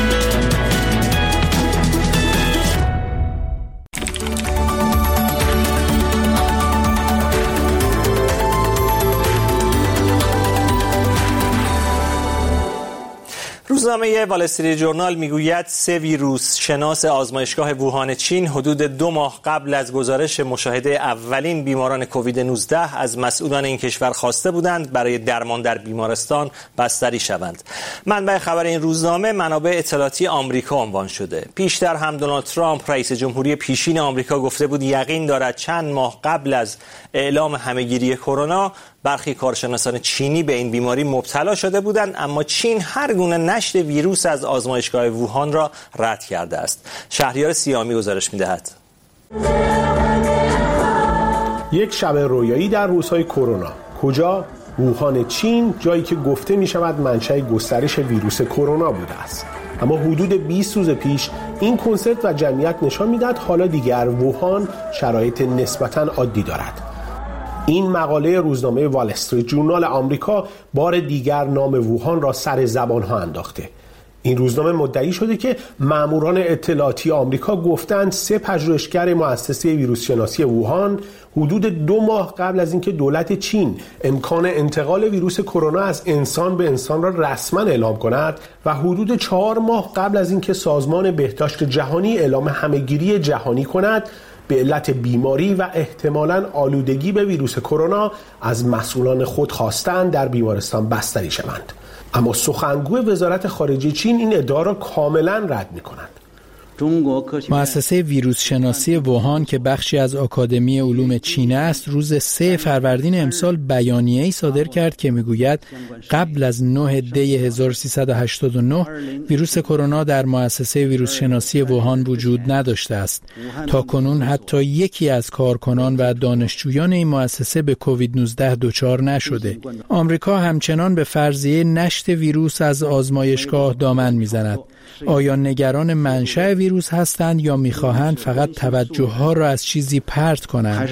روزنامه وال استریت ژورنال میگوید سه ویروس شناس آزمایشگاه ووهان چین حدود دو ماه قبل از گزارش مشاهده اولین بیماران کووید نوزده از مسئولان این کشور خواسته بودند برای درمان در بیمارستان بستری شوند. منبع خبر این روزنامه منابع اطلاعاتی آمریکا عنوان شده. پیشتر هم دونالد ترامپ رئیس جمهوری پیشین آمریکا گفته بود یقین دارد چند ماه قبل از اعلام همهگیری کرونا برخی کارشناسان چینی به این بیماری مبتلا شده بودند، اما چین هر گونه نشت ویروس از آزمایشگاه ووهان را رد کرده است. شهریار سیامی گزارش می‌دهد. یک شب رویایی در روزهای کرونا. کجا؟ ووهان چین، جایی که گفته می‌شود منشأ گسترش ویروس کرونا بوده است. اما حدود بیست روز پیش این کنسرت و جمعیت نشان می‌داد حالا دیگر ووهان شرایط نسبتاً عادی دارد. این مقاله روزنامه وال استریت ژورنال آمریکا بار دیگر نام ووهان را سر زبان‌ها انداخته. این روزنامه مدعی شده که ماموران اطلاعاتی آمریکا گفتند سه پژوهشگر مؤسسه ویروس شناسی ووهان حدود دو ماه قبل از اینکه دولت چین امکان انتقال ویروس کرونا از انسان به انسان را رسما اعلام کند و حدود چهار ماه قبل از اینکه سازمان بهداشت جهانی اعلام همهگیری جهانی کند به علت بیماری و احتمالاً آلودگی به ویروس کرونا از مسئولان خود خواستند در بیمارستان بستری شوند. اما سخنگوی وزارت خارجه چین این ادعا را کاملاً رد می‌کند. مؤسسه ویروس شناسی ووهان که بخشی از آکادمی علوم چین است روز سه فروردین امسال بیانیه‌ای صادر کرد که میگوید قبل از نه دی هزار و سیصد و هشتاد و نه ویروس کرونا در مؤسسه ویروس شناسی ووهان وجود نداشته است. تا کنون حتی یکی از کارکنان و دانشجویان این مؤسسه به کووید نوزده دچار نشده. آمریکا همچنان به فرضیه نشت ویروس از آزمایشگاه دامن میزند. آیا نگران منشأ ویروس هستند یا می‌خواهند فقط توجه‌ها را از چیزی پرت کنند؟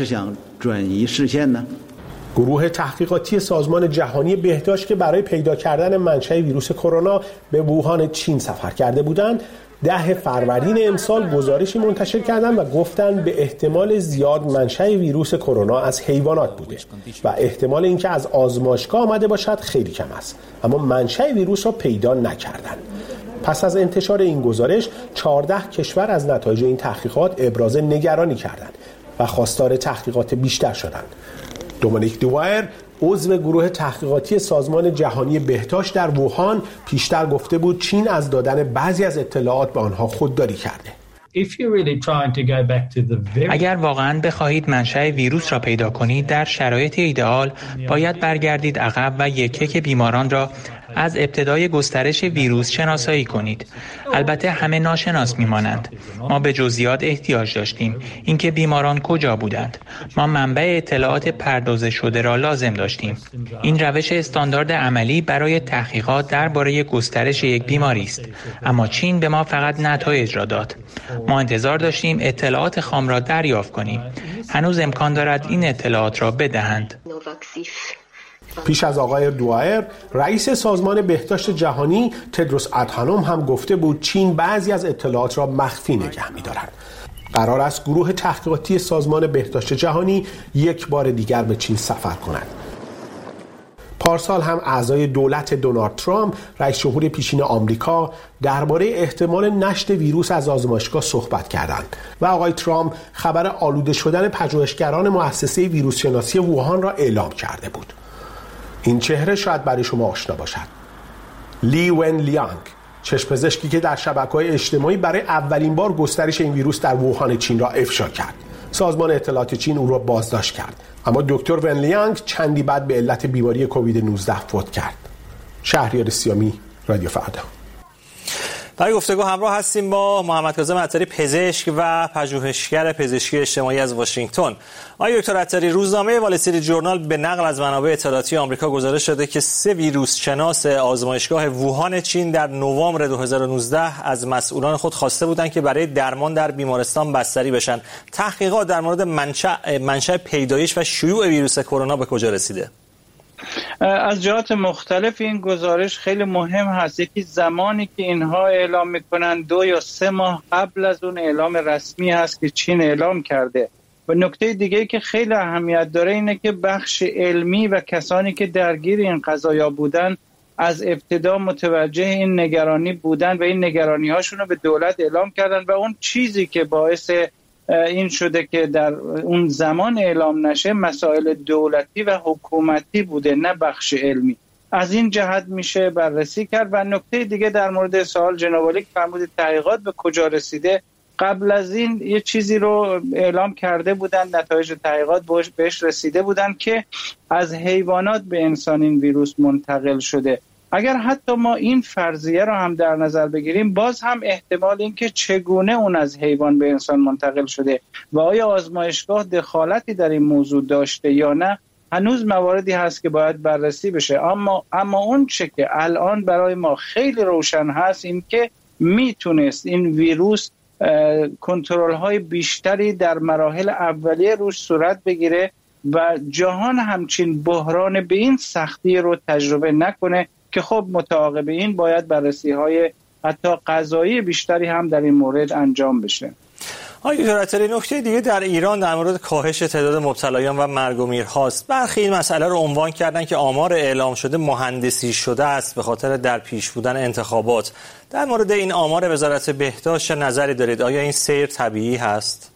گروه تحقیقاتی سازمان جهانی بهداشت که برای پیدا کردن منشأ ویروس کرونا به ووهان چین سفر کرده بودند، ده فروردین امسال گزارشی منتشر کردند و گفتند به احتمال زیاد منشأ ویروس کرونا از حیوانات بوده و احتمال اینکه از آزمایشگاه آمده باشد خیلی کم است، اما منشأ ویروس را پیدا نکردند. پس از انتشار این گزارش چهارده کشور از نتایج این تحقیقات ابراز نگرانی کردند و خواستار تحقیقات بیشتر شدند. دومینیک دوایر عضو گروه تحقیقاتی سازمان جهانی بهداشت در ووهان پیشتر گفته بود چین از دادن بعضی از اطلاعات به آنها خودداری کرده. اگر واقعاً بخواهید منشأ ویروس را پیدا کنید در شرایط ایدئال باید برگردید عقب و یک یک بیماران را از ابتدای گسترش ویروس شناسایی کنید. البته همه ناشناس میمانند. ما به جزئیات احتیاج داشتیم. اینکه بیماران کجا بودند. ما منبع اطلاعات پردازش شده را لازم داشتیم. این روش استاندارد عملی برای تحقیقات درباره گسترش یک بیماری است. اما چین به ما فقط نتایج را داد. ما انتظار داشتیم اطلاعات خام را دریافت کنیم. هنوز امکان دارد این اطلاعات را بدهند. پیش از آقای دوایر، رئیس سازمان بهداشت جهانی تدروس ادهانوم هم گفته بود چین بعضی از اطلاعات را مخفی نگه می‌دارد. قرار است گروه تحقیقاتی سازمان بهداشت جهانی یک بار دیگر به چین سفر کند. پارسال هم اعضای دولت دونالد ترامپ، رئیس جمهور پیشین آمریکا، درباره احتمال نشت ویروس از آزمایشگاه صحبت کردند و آقای ترامپ خبر آلوده شدن پژوهشگران مؤسسه ویروس شناسی ووهان را اعلام کرده بود. این چهره شاید برای شما آشنا باشد. لی ون لیانگ، چشم‌پزشکی که در شبکه‌های اجتماعی برای اولین بار گسترش این ویروس در ووهان چین را افشا کرد. سازمان اطلاعات چین او را بازداشت کرد، اما دکتر ون لیانگ چندی بعد به علت بیماری کووید نوزده فوت کرد. شهریار سیامی، رادیو فردا. در گفتگو همراه هستیم با محمد کاظم عطاری، پزشک و پژوهشگر پزشکی اجتماعی از واشنگتن. آقای دکتر عطاری، روزنامه وال استریت جورنال به نقل از منابع اطلاعاتی آمریکا گزارش داده که سه ویروس شناس آزمایشگاه ووهان چین در نوامبر دو هزار و نوزده از مسئولان خود خواسته بودند که برای درمان در بیمارستان بستری بشن. تحقیقات در مورد منشأ منشأ پیدایش و شیوع ویروس کرونا به کجا رسیده؟ از جهات مختلف این گزارش خیلی مهم هست. یکی زمانی که اینها اعلام میکنن دو یا سه ماه قبل از اون اعلام رسمی هست که چین اعلام کرده. و نکته دیگه که خیلی اهمیت داره اینه که بخش علمی و کسانی که درگیر این قضایا بودن از ابتدا متوجه این نگرانی بودن و این نگرانی هاشون رو به دولت اعلام کردن و اون چیزی که باعث این شده که در اون زمان اعلام نشه مسائل دولتی و حکومتی بوده، نه بخش علمی. از این جهت میشه بررسی کرد. و نکته دیگه در مورد سوال جناب عالی که فرمودید تحقیقات به کجا رسیده، قبل از این یه چیزی رو اعلام کرده بودن، نتایج تحقیقات بهش رسیده بودن که از حیوانات به انسان این ویروس منتقل شده. اگر حتی ما این فرضیه رو هم در نظر بگیریم، باز هم احتمال این که چگونه اون از حیوان به انسان منتقل شده و آیا آزمایشگاه دخالتی در این موضوع داشته یا نه، هنوز مواردی هست که باید بررسی بشه. اما اما اون چه که الان برای ما خیلی روشن هست این که میتونست این ویروس کنترل های بیشتری در مراحل اولیه روش صورت بگیره و جهان همچین بحران به این سختی رو تجربه نکنه که خب متعاقب این باید بررسی های حتی قضایی بیشتری هم در این مورد انجام بشه. آقای دکتر عطاری، نکته دیگه در ایران در مورد کاهش تعداد مبتلایان و مرگ و میرهاست. برخی این مسئله رو عنوان کردن که آمار اعلام شده مهندسی شده است به خاطر در پیش بودن انتخابات. در مورد این آمار وزارت بهداشت نظری دارید؟ آیا این سیر طبیعی هست؟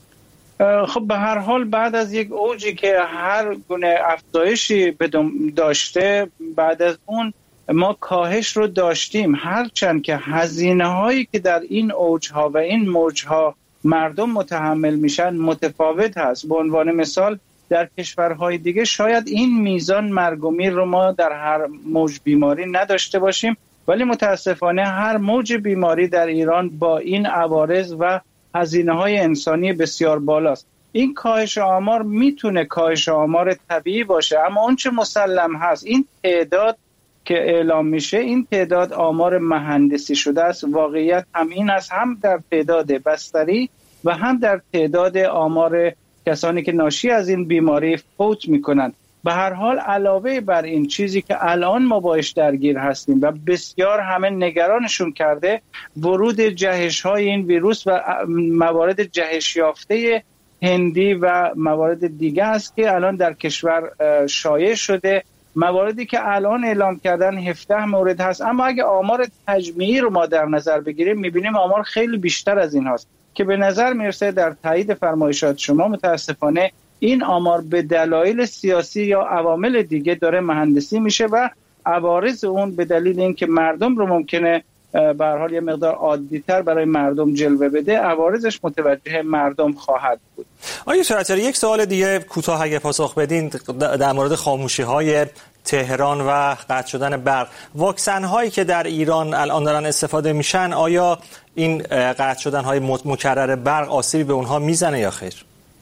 خب به هر حال بعد از یک اوجی که هر گونه افزایشی داشته، بعد از اون ما کاهش رو داشتیم، هرچند که هزینه هایی که در این اوجها و این موجها مردم متحمل میشن متفاوت هست. به عنوان مثال در کشورهای دیگه شاید این میزان مرگ و میر رو ما در هر موج بیماری نداشته باشیم، ولی متاسفانه هر موج بیماری در ایران با این عوارض و هزینه‌های انسانی بسیار بالاست. این کاهش آمار میتونه کاهش آمار طبیعی باشه، اما اون چه مسلم هست این تعداد که اعلام میشه این تعداد آمار مهندسی شده است. واقعیت هم این است، هم در تعداد بستری و هم در تعداد آمار کسانی که ناشی از این بیماری فوت میکنند. به هر حال علاوه بر این چیزی که الان ما باش درگیر هستیم و بسیار همه نگرانشون کرده، ورود جهش های این ویروس و موارد جهش یافته هندی و موارد دیگه است که الان در کشور شایع شده. مواردی که الان اعلام کردن هفده مورد هست، اما اگه آمار تجمیعی رو ما در نظر بگیریم میبینیم آمار خیلی بیشتر از این هست که به نظر میرسه در تایید فرمایشات شما متاسفانه این آمار به دلایل سیاسی یا عوامل دیگه داره مهندسی میشه و عوارض اون به دلیل اینکه مردم رو ممکنه به هر حال یه مقدار عادی‌تر برای مردم جلوه بده، عوارضش متوجه مردم خواهد بود. آقای سراتری، یک سوال دیگه کوتاه اگه پاسخ بدین در مورد خاموشی‌های تهران و قطع شدن برق. واکسن هایی که در ایران الان دارن استفاده میشن، آیا این قطع شدن های مکرر برق آسیبی به اونها میزنه یا خیر؟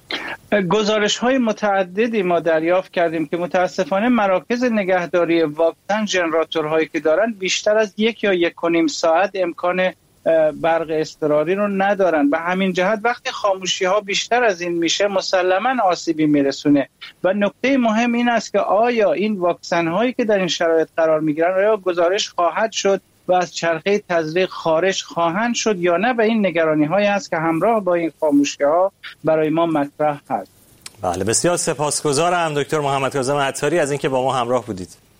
گزارش های متعددی ما دریافت کردیم که متاسفانه مراکز نگهداری واکسن ژنراتورهایی که دارن بیشتر از یک یا یک و نیم ساعت امکان برق اضطراری رو ندارن. به همین جهت وقتی خاموشی ها بیشتر از این میشه مسلماً آسیبی میرسونه. و نکته مهم این است که آیا این واکسن هایی که در این شرایط قرار میگیرن آیا گزارش خواهد شد و از چرخه تزریق خارج خواهند شد یا نه؟ و این نگرانی هایی است که همراه با این خاموشی ها برای ما مطرح هست. بله، بسیار سپاسگزارم دکتر محمد کاظم عطاری از اینکه با ما همراه بودید.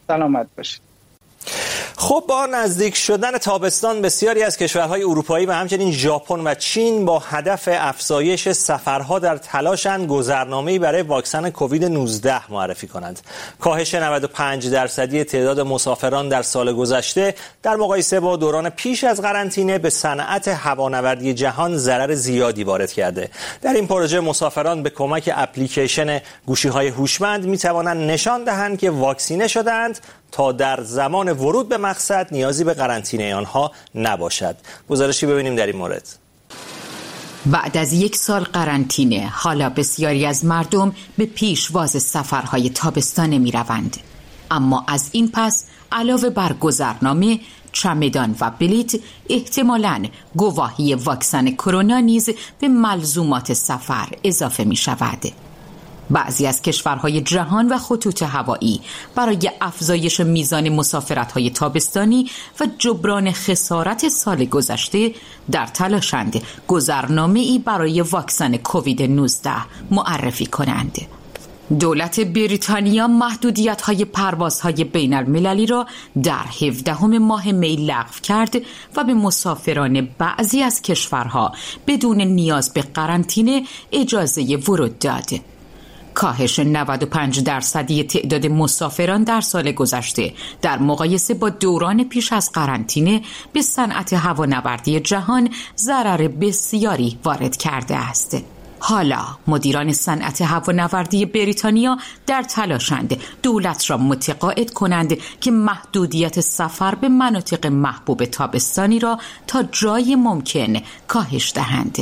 سلامت باشید. خب با نزدیک شدن تابستان بسیاری از کشورهای اروپایی و همچنین ژاپن و چین با هدف افزایش سفرها در تلاشند گذرنامه‌ای برای واکسن کووید نوزده معرفی کنند. کاهش نود و پنج درصدی تعداد مسافران در سال گذشته در مقایسه با دوران پیش از قرنطینه به صنعت هوانوردی جهان ضرر زیادی وارد کرده. در این پروژه مسافران به کمک اپلیکیشن گوشی‌های هوشمند می‌توانند نشان دهند که واکسینه شدند تا در زمان ورود به مقصد نیازی به قرنطینه آنها نباشد. گزارشی ببینیم در این مورد. بعد از یک سال قرنطینه حالا بسیاری از مردم به پیشواز سفرهای تابستانه می روند. اما از این پس علاوه بر گذرنامه، چمدان و بلیط احتمالاً گواهی واکسن کرونا نیز به ملزومات سفر اضافه می شود. بعضی از کشورهای جهان و خطوط هوایی برای افزایش میزان مسافرت‌های تابستانی و جبران خسارت سال گذشته در تلاشند گذرنامه‌ای برای واکسن کووید نوزده معرفی کنند. دولت بریتانیا محدودیت‌های پروازهای بین المللی را در هفدهم ماه می لغو کرد و به مسافران بعضی از کشورها بدون نیاز به قرنطینه اجازه ورود داد. کاهش نود و پنج درصدی تعداد مسافران در سال گذشته در مقایسه با دوران پیش از قرنطینه به صنعت هوانوردی جهان ضرر بسیاری وارد کرده است. حالا مدیران صنعت هوانوردی بریتانیا در تلاشند دولت را متقاعد کنند که محدودیت سفر به مناطق محبوب تابستانی را تا جای ممکن کاهش دهند.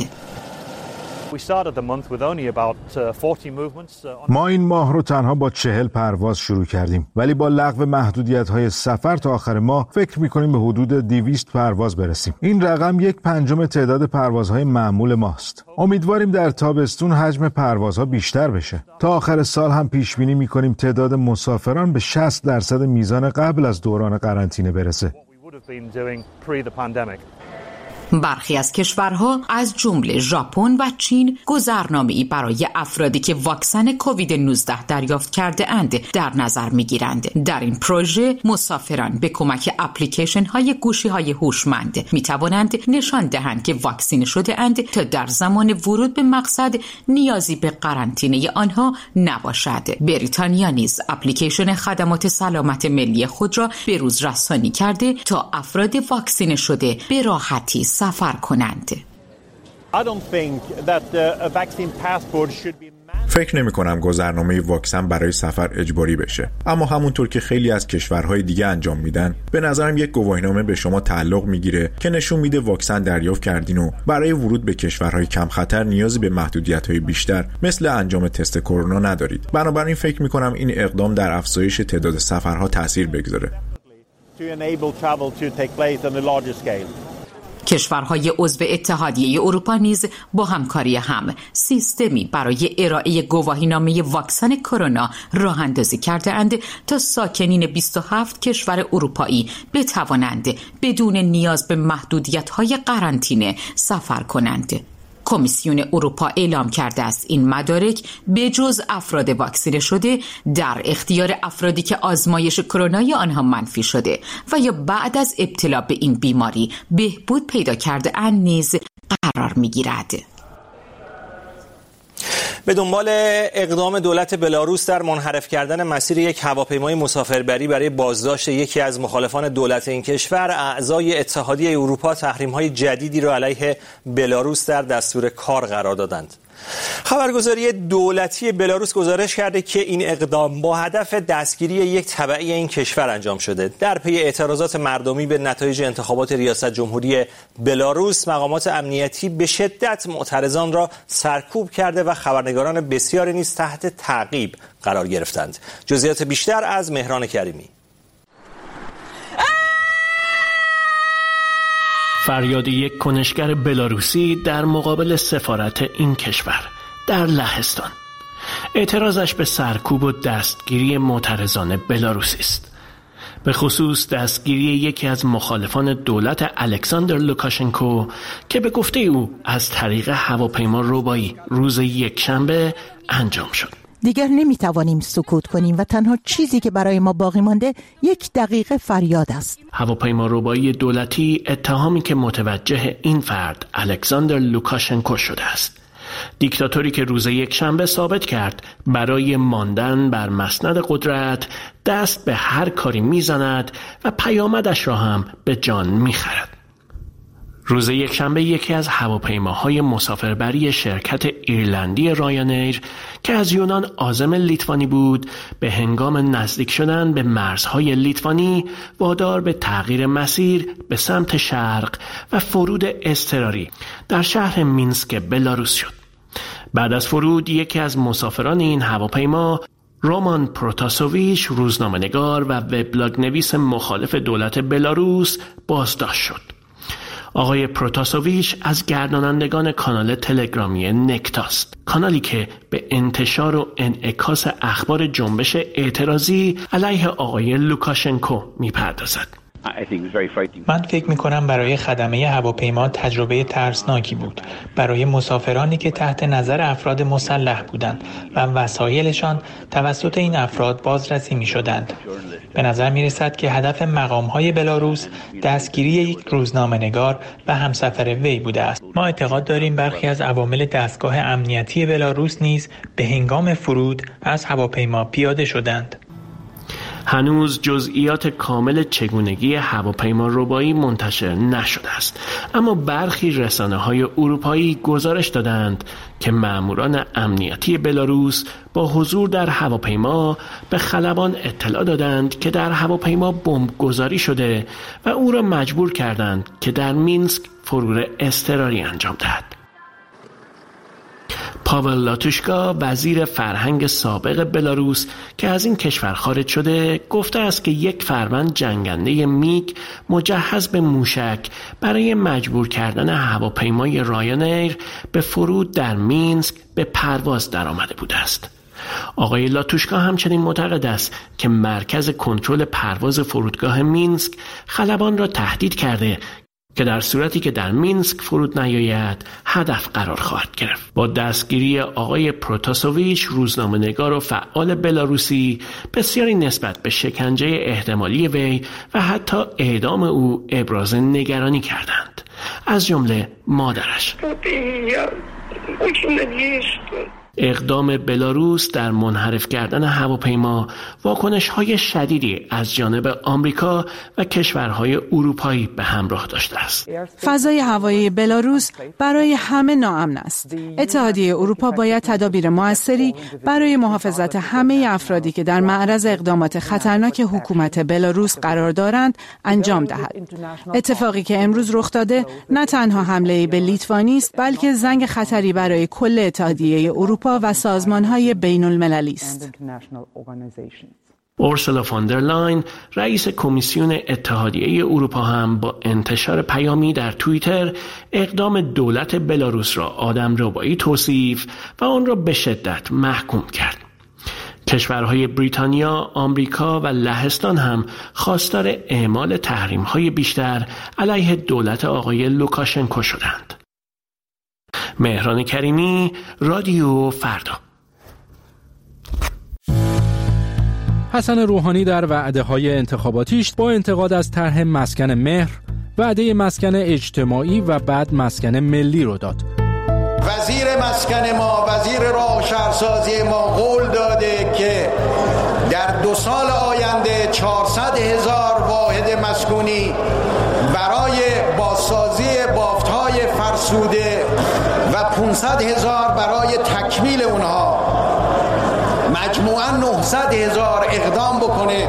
ما این ماه رو تنها با چهل پرواز شروع کردیم، ولی با لغو محدودیت‌های سفر تا آخر ماه فکر می‌کنیم به حدود دویست پرواز برسیم. این رقم یک پنجم تعداد پروازهای معمول ماست. امیدواریم در تابستون حجم پروازها بیشتر بشه. تا آخر سال هم پیش بینی می‌کنیم تعداد مسافران به شصت درصد میزان قبل از دوران قرنطینه برسه. برخی از کشورها از جمله ژاپن و چین گذرنامه‌ای برای افرادی که واکسن کووید نوزده دریافت کرده اند در نظر می‌گیرند. در این پروژه مسافران به کمک اپلیکیشن های گوشی های هوشمند می توانند نشان دهند که واکسینه شده اند تا در زمان ورود به مقصد نیازی به قرنطینه آنها نباشد. بریتانیا نیز اپلیکیشن خدمات سلامت ملی خود را به روز رسانی کرده تا افراد واکسینه شده به راحتی سفر کنند. فکر نمی کنم گذرنامه واکسن برای سفر اجباری بشه، اما همونطور که خیلی از کشورهای دیگه انجام میدن، به نظرم یک گواهینامه به شما تعلق میگیره که نشون میده واکسن دریافت کردین و برای ورود به کشورهای کم خطر نیازی به محدودیت‌های بیشتر مثل انجام تست کرونا ندارید. بنابراین فکر میکنم این اقدام در افزایش تعداد سفرها تاثیر بگذاره. کشورهای عضو اتحادیه اروپا نیز با همکاری هم سیستمی برای ارائه گواهینامه واکسن کرونا راه اندازی کرده اند تا ساکنین بیست و هفت کشور اروپایی بتوانند بدون نیاز به محدودیت‌های قرنطینه سفر کنند. کمیسیون اروپا اعلام کرده است این مدارک به جز افراد واکسینه شده در اختیار افرادی که آزمایش کرونای آنها منفی شده و یا بعد از ابتلا به این بیماری بهبود پیدا کرده اند نیز قرار می‌گیرد. به دنبال اقدام دولت بلاروس در منحرف کردن مسیر یک هواپیمای مسافربری برای بازداشت یکی از مخالفان دولت این کشور، اعضای اتحادیه اروپا تحریم‌های جدیدی را علیه بلاروس در دستور کار قرار دادند. خبرگزاری دولتی بلاروس گزارش کرده که این اقدام با هدف دستگیری یک تبعی این کشور انجام شده. در پی اعتراضات مردمی به نتایج انتخابات ریاست جمهوری بلاروس، مقامات امنیتی به شدت معترضان را سرکوب کرده و خبرنگاران بسیاری نیز تحت تعقیب قرار گرفتند. جزئیات بیشتر از مهران کریمی. فریاد یک کنشگر بلاروسی در مقابل سفارت این کشور در لهستان. اعتراضش به سرکوب و دستگیری معترضان بلاروسی است. به خصوص دستگیری یکی از مخالفان دولت الکساندر لوکاشنکو که به گفته او از طریق هواپیما ربایی روز یکشنبه انجام شد. دیگر نمیتوانیم سکوت کنیم و تنها چیزی که برای ما باقی مانده یک دقیقه فریاد است. هواپیما ربایی دولتی اتهامی که متوجه این فرد الکساندر لوکاشنکو شده است. دیکتاتوری که روز یک شنبه ثابت کرد برای ماندن بر مسند قدرت دست به هر کاری میزند و پیامدش را هم به جان میخرد. روز یک شنبه یکی از هواپیماهای مسافربری شرکت ایرلندی رایانایر که از یونان عازم لیتوانی بود به هنگام نزدیک شدن به مرزهای لیتوانی وادار به تغییر مسیر به سمت شرق و فرود اضطراری در شهر مینسک بلاروس شد. بعد از فرود یکی از مسافران این هواپیما رومان پروتاسوویچ روزنامه‌نگار و وبلاگ نویس مخالف دولت بلاروس بازداشت شد. آقای پروتاسوویچ از گردانندگان کانال تلگرامی نکتاست، کانالی که به انتشار و انعکاس اخبار جنبش اعتراضی علیه آقای لوکاشنکو میپردازد. من فکر میکنم برای خدمه هواپیما تجربه ترسناکی بود، برای مسافرانی که تحت نظر افراد مسلح بودند و وسایلشان توسط این افراد بازرسی میشدند. به نظر میرسد که هدف مقامهای بلاروس دستگیری یک روزنامه‌نگار و همسفر وی بوده است. ما اعتقاد داریم برخی از عوامل دستگاه امنیتی بلاروس نیز به هنگام فرود از هواپیما پیاده شدند. هنوز جزئیات کامل چگونگی هواپیما ربایی منتشر نشده است، اما برخی رسانه‌های اروپایی گزارش دادند که ماموران امنیتی بلاروس با حضور در هواپیما به خلبان اطلاع دادند که در هواپیما بمب گذاری شده و او را مجبور کردند که در مینسک فرود اضطراری انجام دهد. پاول لاتوشکا وزیر فرهنگ سابق بلاروس که از این کشور خارج شده گفته است که یک فروند جنگنده میگ مجهز به موشک برای مجبور کردن هواپیمای رایانایر به فرود در مینسک به پرواز درآمده بوده است. آقای لاتوشکا همچنین معتقد است که مرکز کنترل پرواز فرودگاه مینسک خلبان را تهدید کرده که در صورتی که در مینسک فرود نیاید هدف قرار خواهد گرفت. با دستگیری آقای پروتاسوویچ روزنامه‌نگار و فعال بلاروسی بسیاری نسبت به شکنجه احتمالی وی و حتی اعدام او ابراز نگرانی کردند، از جمله مادرش. اقدام بلاروس در منحرف کردن هواپیما واکنش‌های شدیدی از جانب آمریکا و کشورهای اروپایی به همراه داشته است. فضای هوایی بلاروس برای همه ناامن است. اتحادیه اروپا باید تدابیر موثری برای محافظت همه افرادی که در معرض اقدامات خطرناک حکومت بلاروس قرار دارند انجام دهد. اتفاقی که امروز رخ داده نه تنها حمله به لیتوانی است، بلکه زنگ خطری برای کل اتحادیه اروپا و سازمان‌های بین المللی است. اورسولا فون در لاین رئیس کمیسیون اتحادیه اروپا هم با انتشار پیامی در توییتر اقدام دولت بلاروس را آدمربایی توصیف و آن را به شدت محکوم کرد. کشورهای بریتانیا، آمریکا و لهستان هم خواستار اعمال تحریم‌های بیشتر علیه دولت آقای لوکاشنکو شدند. مهران کریمی، رادیو فردا. حسن روحانی در وعده‌های انتخاباتیش با انتقاد از طرح مسکن مهر، وعده مسکن اجتماعی و بعد مسکن ملی رو داد. وزیر مسکن ما، وزیر راه و شهرسازی ما قول داده که در دو سال آینده چهارصد هزار واحد مسکونی برای بازسازی بافت‌های فرسوده و پانصد هزار برای تکمیل اونها، مجموعاً نهصد هزار اقدام بکنه.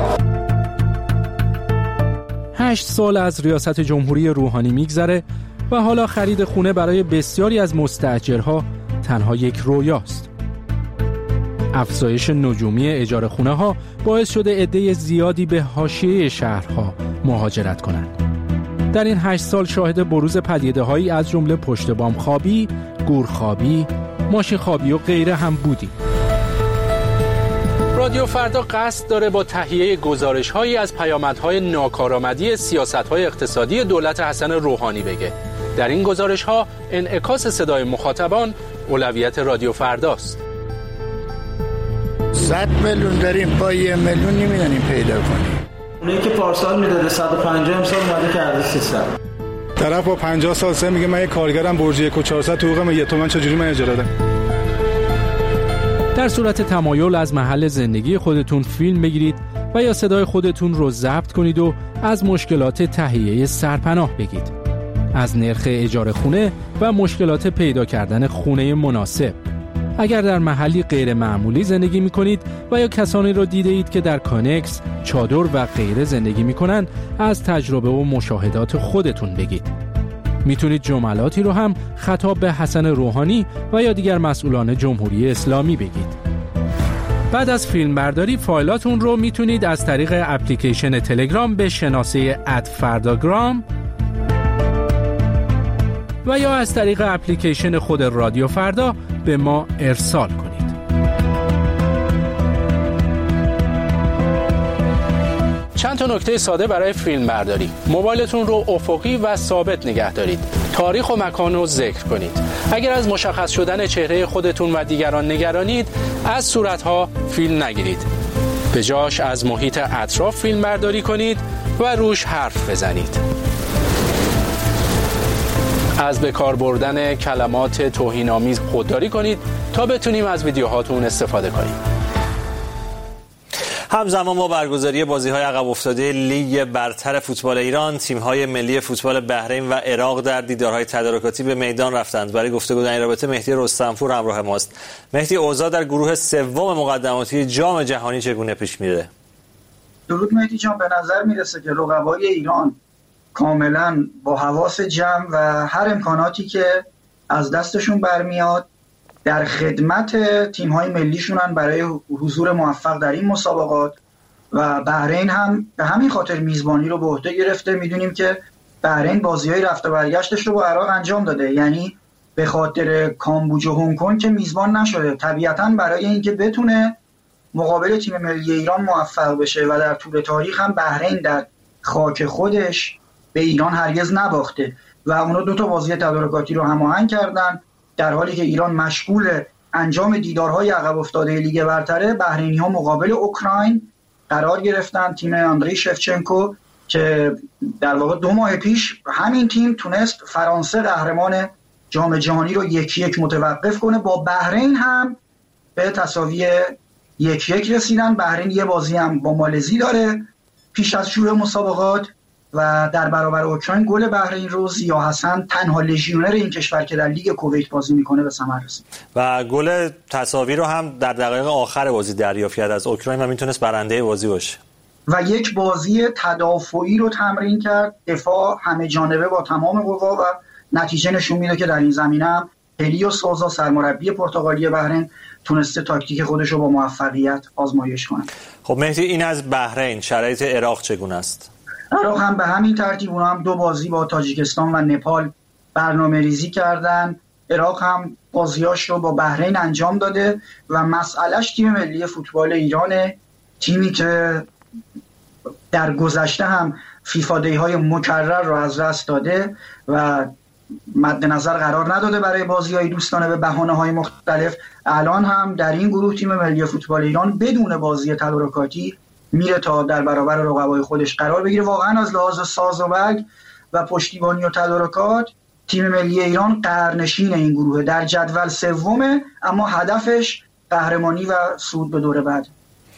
هشت سال از ریاست جمهوری روحانی میگذره و حالا خرید خونه برای بسیاری از مستاجرها تنها یک رویاست. افزایش نجومی اجاره خونه ها باعث شده عده زیادی به حاشیه شهرها مهاجرت کنند. در این هشت سال شاهد بروز پدیده‌هایی از جمله پشت بام خوابی، گورخوابی، ماشین خوابی و غیره هم بودیم. رادیو فردا قصد داره با تهیه گزارش‌هایی از پیامدهای ناکارآمدی سیاست‌های اقتصادی دولت حسن روحانی بگه. در این گزارش‌ها انعکاس صدای مخاطبان اولویت رادیو فرداست. صد میلیون داریم، با یه میلیون نمیدونیم پیدا کنیم. اونایی که پارسال میداده صد و پنجاه امسال اومده کرده سیصد. طرف با پنجاه سال سن میگه من یه کارگرم برج یک و چهارصد حقوقم یه تومن، چجوری من اجاره بدم؟ در صورت تمایل از محل زندگی خودتون فیلم بگیرید و یا صدای خودتون رو ضبط کنید و از مشکلات تهیه سرپناه بگید. از نرخ اجاره خونه و مشکلات پیدا کردن خونه مناسب. اگر در محلی غیر معمولی زندگی می کنید و یا کسانی را دیده اید که در کانکس، چادر و غیره زندگی می کنند، از تجربه و مشاهدات خودتون بگید. میتونید جملاتی رو هم خطاب به حسن روحانی و یا دیگر مسئولان جمهوری اسلامی بگید. بعد از فیلم برداری فایلاتون رو میتونید از طریق اپلیکیشن تلگرام به شناسه ات فرداگرام و یا از طریق اپلیکیشن خود رادیو فردا به ما ارسال کنید. چند تا نکته ساده برای فیلم برداری. موبایلتون رو افقی و ثابت نگه دارید. تاریخ و مکان رو ذکر کنید. اگر از مشخص شدن چهره خودتون و دیگران نگرانید، از صورتها فیلم نگیرید. به جاش از محیط اطراف فیلم برداری کنید و روش حرف بزنید. از به کار بردن کلمات توهین‌آمیز خودداری کنید تا بتونیم از ویدیوهاتون استفاده کنیم. همزمان با برگزاری بازی‌های عقب افتاده لیگ برتر فوتبال ایران، تیم‌های ملی فوتبال بحرین و عراق در دیدارهای تدارکاتی به میدان رفتند. برای گفتگو در این رابطه مهدی رستمپور همراه ماست. مهدی، اوضاع در گروه سوم مقدماتی جام جهانی چگونه پیش میره؟ درود مهدی جان، به نظر میرسه که رقبای ایران کاملا با حواس جمع و هر امکاناتی که از دستشون برمیاد در خدمت تیم‌های ملیشونن برای حضور موفق در این مسابقات و بحرین هم به همین خاطر میزبانی رو به عهده گرفته. میدونیم که بحرین بازی‌های رفت و برگشتش رو با عراق انجام داده، یعنی به خاطر کامبوج و هنگ کنگ که میزبان نشده. طبیعتاً برای اینکه بتونه مقابل تیم ملی ایران موفق بشه و در طول تاریخ هم بحرین در خاک خودش به ایران هرگز نباخته و اونا دو تا بازی تدارکاتی رو هماهنگ کردن، در حالی که ایران مشغول انجام دیدارهای عقب افتاده لیگ برتره. بحرینی‌ها مقابل اوکراین قرار گرفتن، تیم اندری شفچنکو که در واقع دو ماه پیش همین تیم تونست فرانسه قهرمان جام جهانی رو یکی یک متوقف کنه. با بحرین هم به تساوی یک یک رسیدن. بحرین یه بازی هم با مالزی داره پیش از شروع مسابقات و در برابر اوکراین گل بحرین رو زیا حسن، تنها لژیونر این کشور که در لیگ کویت بازی میکنه، به ثمر رسید و گل تساوی رو هم در دقایق آخر بازی دریافت کرد از اوکراین و میتونست برنده بازی باشه و یک بازی تدافعی رو تمرین کرد، دفاع همه جانبه با تمام قوا، و نتیجه نشون میده که در این زمینه هم هلیو سوزا سرمربی پرتغالی بحرین تونسته تاکتیک خودش رو با موفقیت آزمایش کنه. خب مهدی، این از بحرین. شرایط عراق چگونه است؟ عراق هم به همین ترتیب، اونا هم دو بازی با تاجیکستان و نپال برنامه ریزی کردن. عراق هم بازیاش رو با بحرین انجام داده و مسئلهش تیم ملی فوتبال ایرانه، تیمی که در گذشته هم فیفا دی های مکرر رو از دست داده و مد نظر قرار نداده برای بازی‌های دوستانه به بهانه‌های مختلف. الان هم در این گروه تیم ملی فوتبال ایران بدون بازی تدارکاتی میره تا در برابر رقبای خودش قرار بگیره. واقعا از لحاظ ساز و برگ و پشتیبانی و تدارکات تیم ملی ایران قرنشین این گروه، در جدول سومه، اما هدفش قهرمانی و صعود به دور بعد.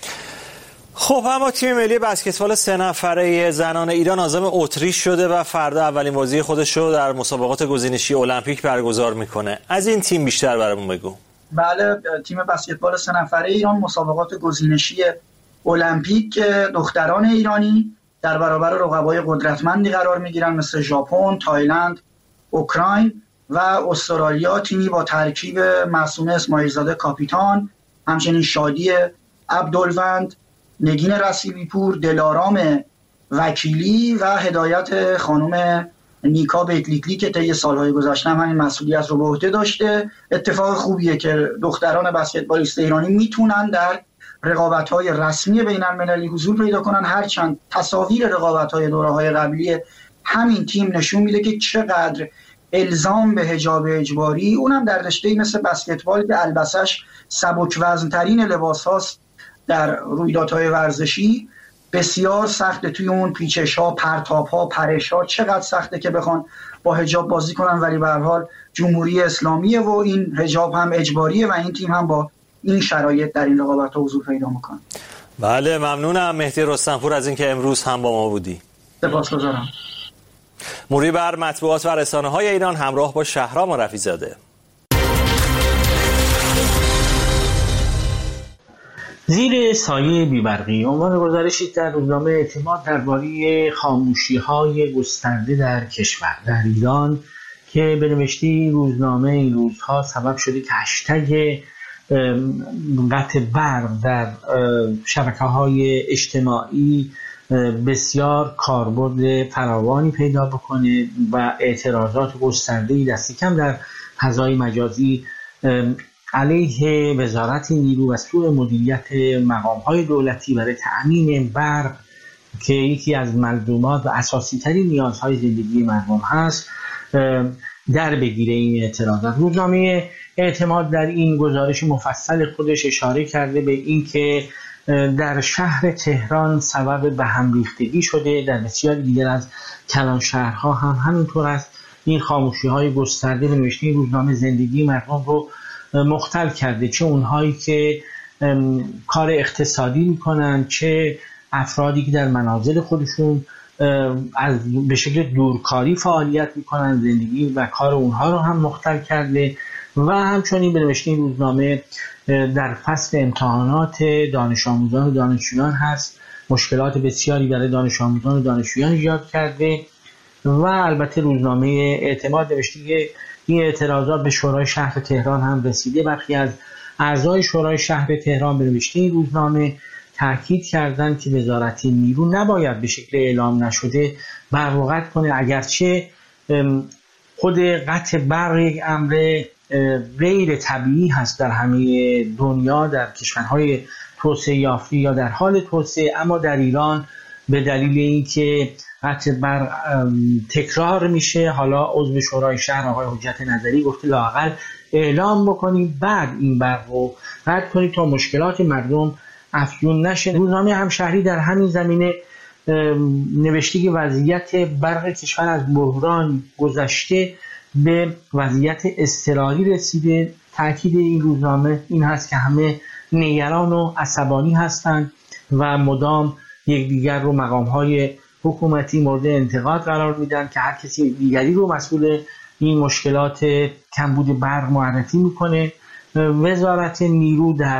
خب اما تیم ملی بسکتبال سه نفره زنان ایران عازم اتریش شده و فردا اولین بازی خودش رو در مسابقات گزینشی المپیک برگزار میکنه. از این تیم بیشتر برامون بگو. بله، تیم بسکتبال سه نفره ایران مسابقات گزینشی المپیک دختران ایرانی در برابر رقبای قدرتمندی قرار میگیرن مثل ژاپن، تایلند، اوکراین و استرالیا. تیمی با ترکیب معصومه اسماعیلزاده کاپیتان، همچنین شادی عبدالوند، نگین رسیلی پور، دلارام وکیلی و هدایت خانم نیکا بیتلیکلی که طی سالهای گذشته هم همین مسئولیت رو به عهده داشته. اتفاق خوبیه که دختران بسکتبالیست ایرانی میتونن در رقابت‌های رسمی بین‌المللی حضور پیدا کنن، هرچند تصاویر رقابت‌های دوره‌های قبلی همین تیم نشون میده که چقدر الزام به حجاب اجباری، اونم در رشته‌ای مثل بسکتبال که البسش سبک وزن‌ترین لباس‌هاست، در رویدادهای ورزشی بسیار سخته. توی اون پیچش ها، پرتاب ها، پرش ها چقدر سخته که بخوان با حجاب بازی کنن، ولی به هر حال جمهوری اسلامیه و این حجاب هم اجباریه و این تیم هم با این شرایط در این رقابت ها حضور پیدا میکنه. بله ممنونم مهدی رستمپور از اینکه امروز هم با ما بودی. سپاسگزارم. موری بر مطبوعات و رسانه های ایران همراه با شهرام رفیع‌زاده. زیر سایه بیبرقی عنوان گزارشی در روزنامه اعتماد درباره خاموشی‌های گسترده در کشور در ایران که به نوشته روزنامه این روزها سبب شده که هشتگ قطع برق در شبکه‌های اجتماعی بسیار کاربرد فراوانی پیدا بکنه و اعتراضات گسترده‌ای دست کم در فضای مجازی علیه وزارت نیرو و سوء مدیریت مقام‌های دولتی برای تأمین برق که یکی از ملزومات و اساسی ترین نیازهای زندگی مردم هست در بگیره این اعتراضات. روزنامه اعتماد در این گزارش مفصل خودش اشاره کرده به این که در شهر تهران سبب به هم ریختگی شده، در بسیار دیگر از کلان شهرها هم همینطور است. این خاموشی‌های گسترده به نوشته روزنامه زندگی مردم رو مختل کرده، چه اونهایی که کار اقتصادی میکنن، چه افرادی که در منازل خودشون از به شکل دورکاری فعالیت میکنن، زندگی و کار اونها رو هم مختل کرده. و همچنین به نوشته این روزنامه در فصل امتحانات دانش آموزان و دانشجویان هست، مشکلات بسیاری برای دانش آموزان و دانشجویان ایجاد کرده. و البته روزنامه اعتماد نوشته که این اعتراضات به شورای شهر تهران هم رسیده. برخی از اعضای شورای شهر تهران به نوشته این روزنامه تاکید کردند که وزارت نیرو نباید به شکل اعلام نشده برق قطع کنه، اگرچه خود قطع برق یک امر غیر طبیعی هست در همه دنیا، در کشورهای توسعه یافته یا در حال توسعه، اما در ایران به دلیل اینکه قطع برق تکرار میشه، حالا عضو شورای شهر آقای حجت نظری گفته لااقل اعلام بکنید بعد این برق رو قطع کنید تا مشکلات مردم افزون نشه. روزنامه همشهری در همین زمینه نوشته که وضعیت برق کشور از بحران گذشته به وضعیت اضطراری رسیده. تاکید این روزنامه این هست که همه نگران و عصبانی هستند و مدام یکدیگر رو مقام‌های حکومتی مورد انتقاد قرار میدن که هر کسی دیگری رو مسئول این مشکلات کمبود برق معرفی میکنه. وزارت نیرو در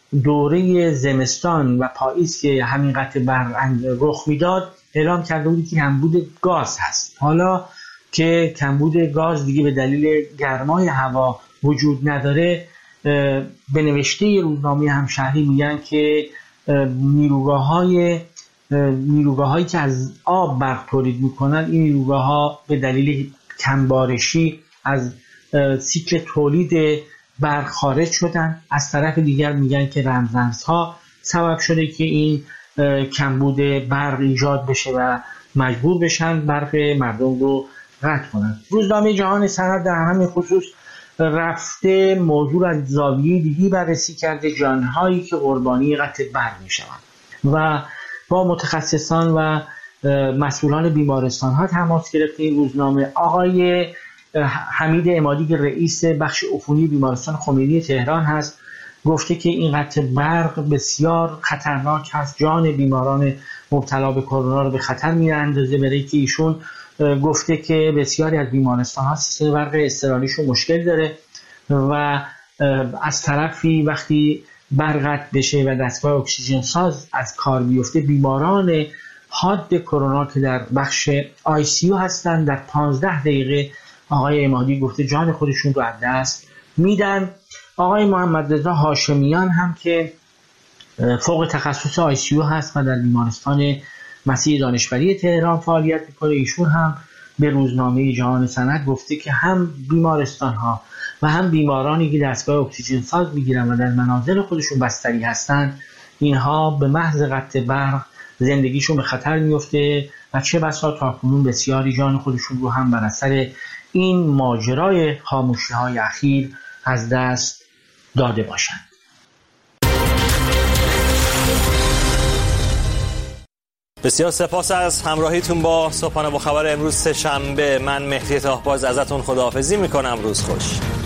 دوره زمستان و پاییز که همین قطع برق رخ میداد اعلام کرده بود که کمبود گاز هست. حالا که کمبود گاز دیگه به دلیل گرمای هوا وجود نداره، به نوشته روزنامه همشهری میگن که نیروگاه‌های نیروگاه‌هایی که از آب برق تولید میکنن، این نیروگاه‌ها به دلیل کمبارشی از سیکل تولید برق خارج شدن. از طرف دیگر میگن که رمزارزها سبب شده که این کمبود برق ایجاد بشه و مجبور بشن برق مردم رو قطع کنن. روزنامه جهان صنعت در همین خصوص رفته موضوع از زاویه دیگی بررسی کرده، جانهایی که قربانی قطع برق میشوند و با متخصصان و مسئولان بیمارستان ها تماس گرفته. این روزنامه آقای حمید عمادی که رئیس بخش عفونی بیمارستان خمینی تهران هست گفته که این قطع برق بسیار خطرناک هست، جان بیماران مبتلا به کرونا رو به خطر میاندازه. برای که ایشون گفته که بسیاری از بیمارستان ها سیستم برق اضطراریشون مشکل داره و از طرفی وقتی برق قطع بشه و دستگاه اکسیژن ساز از کار بیفته، بیماران حاد کرونا که در بخش آی سی یو هستن در پانزده دقیقه آقای عمادی گفته جان خودشون رو از دست میدن. آقای محمد رضا هاشمیان هم که فوق تخصص آی سی یو هست و در بیمارستان مسیح دانشوری تهران فعالیت میکنه، ایشون هم به روزنامه جهان صنعت گفته که هم بیمارستان ها و هم بیمارانی که دستگاه اکسیژن ساز میگیرن و در منازل خودشون بستری هستن، اینها به محض قطع برق زندگیشون به خطر میفته و چه بسا تاکنون بسیاری جان خودشون رو هم بر اثر این ماجرای خاموشی های اخیر از دست داده باشند. بسیار سپاس از همراهیتون با صبحانه با خبر امروز سه‌شنبه. من مهدی طاهباز ازتون خداحافظی میکنم. روز خوش.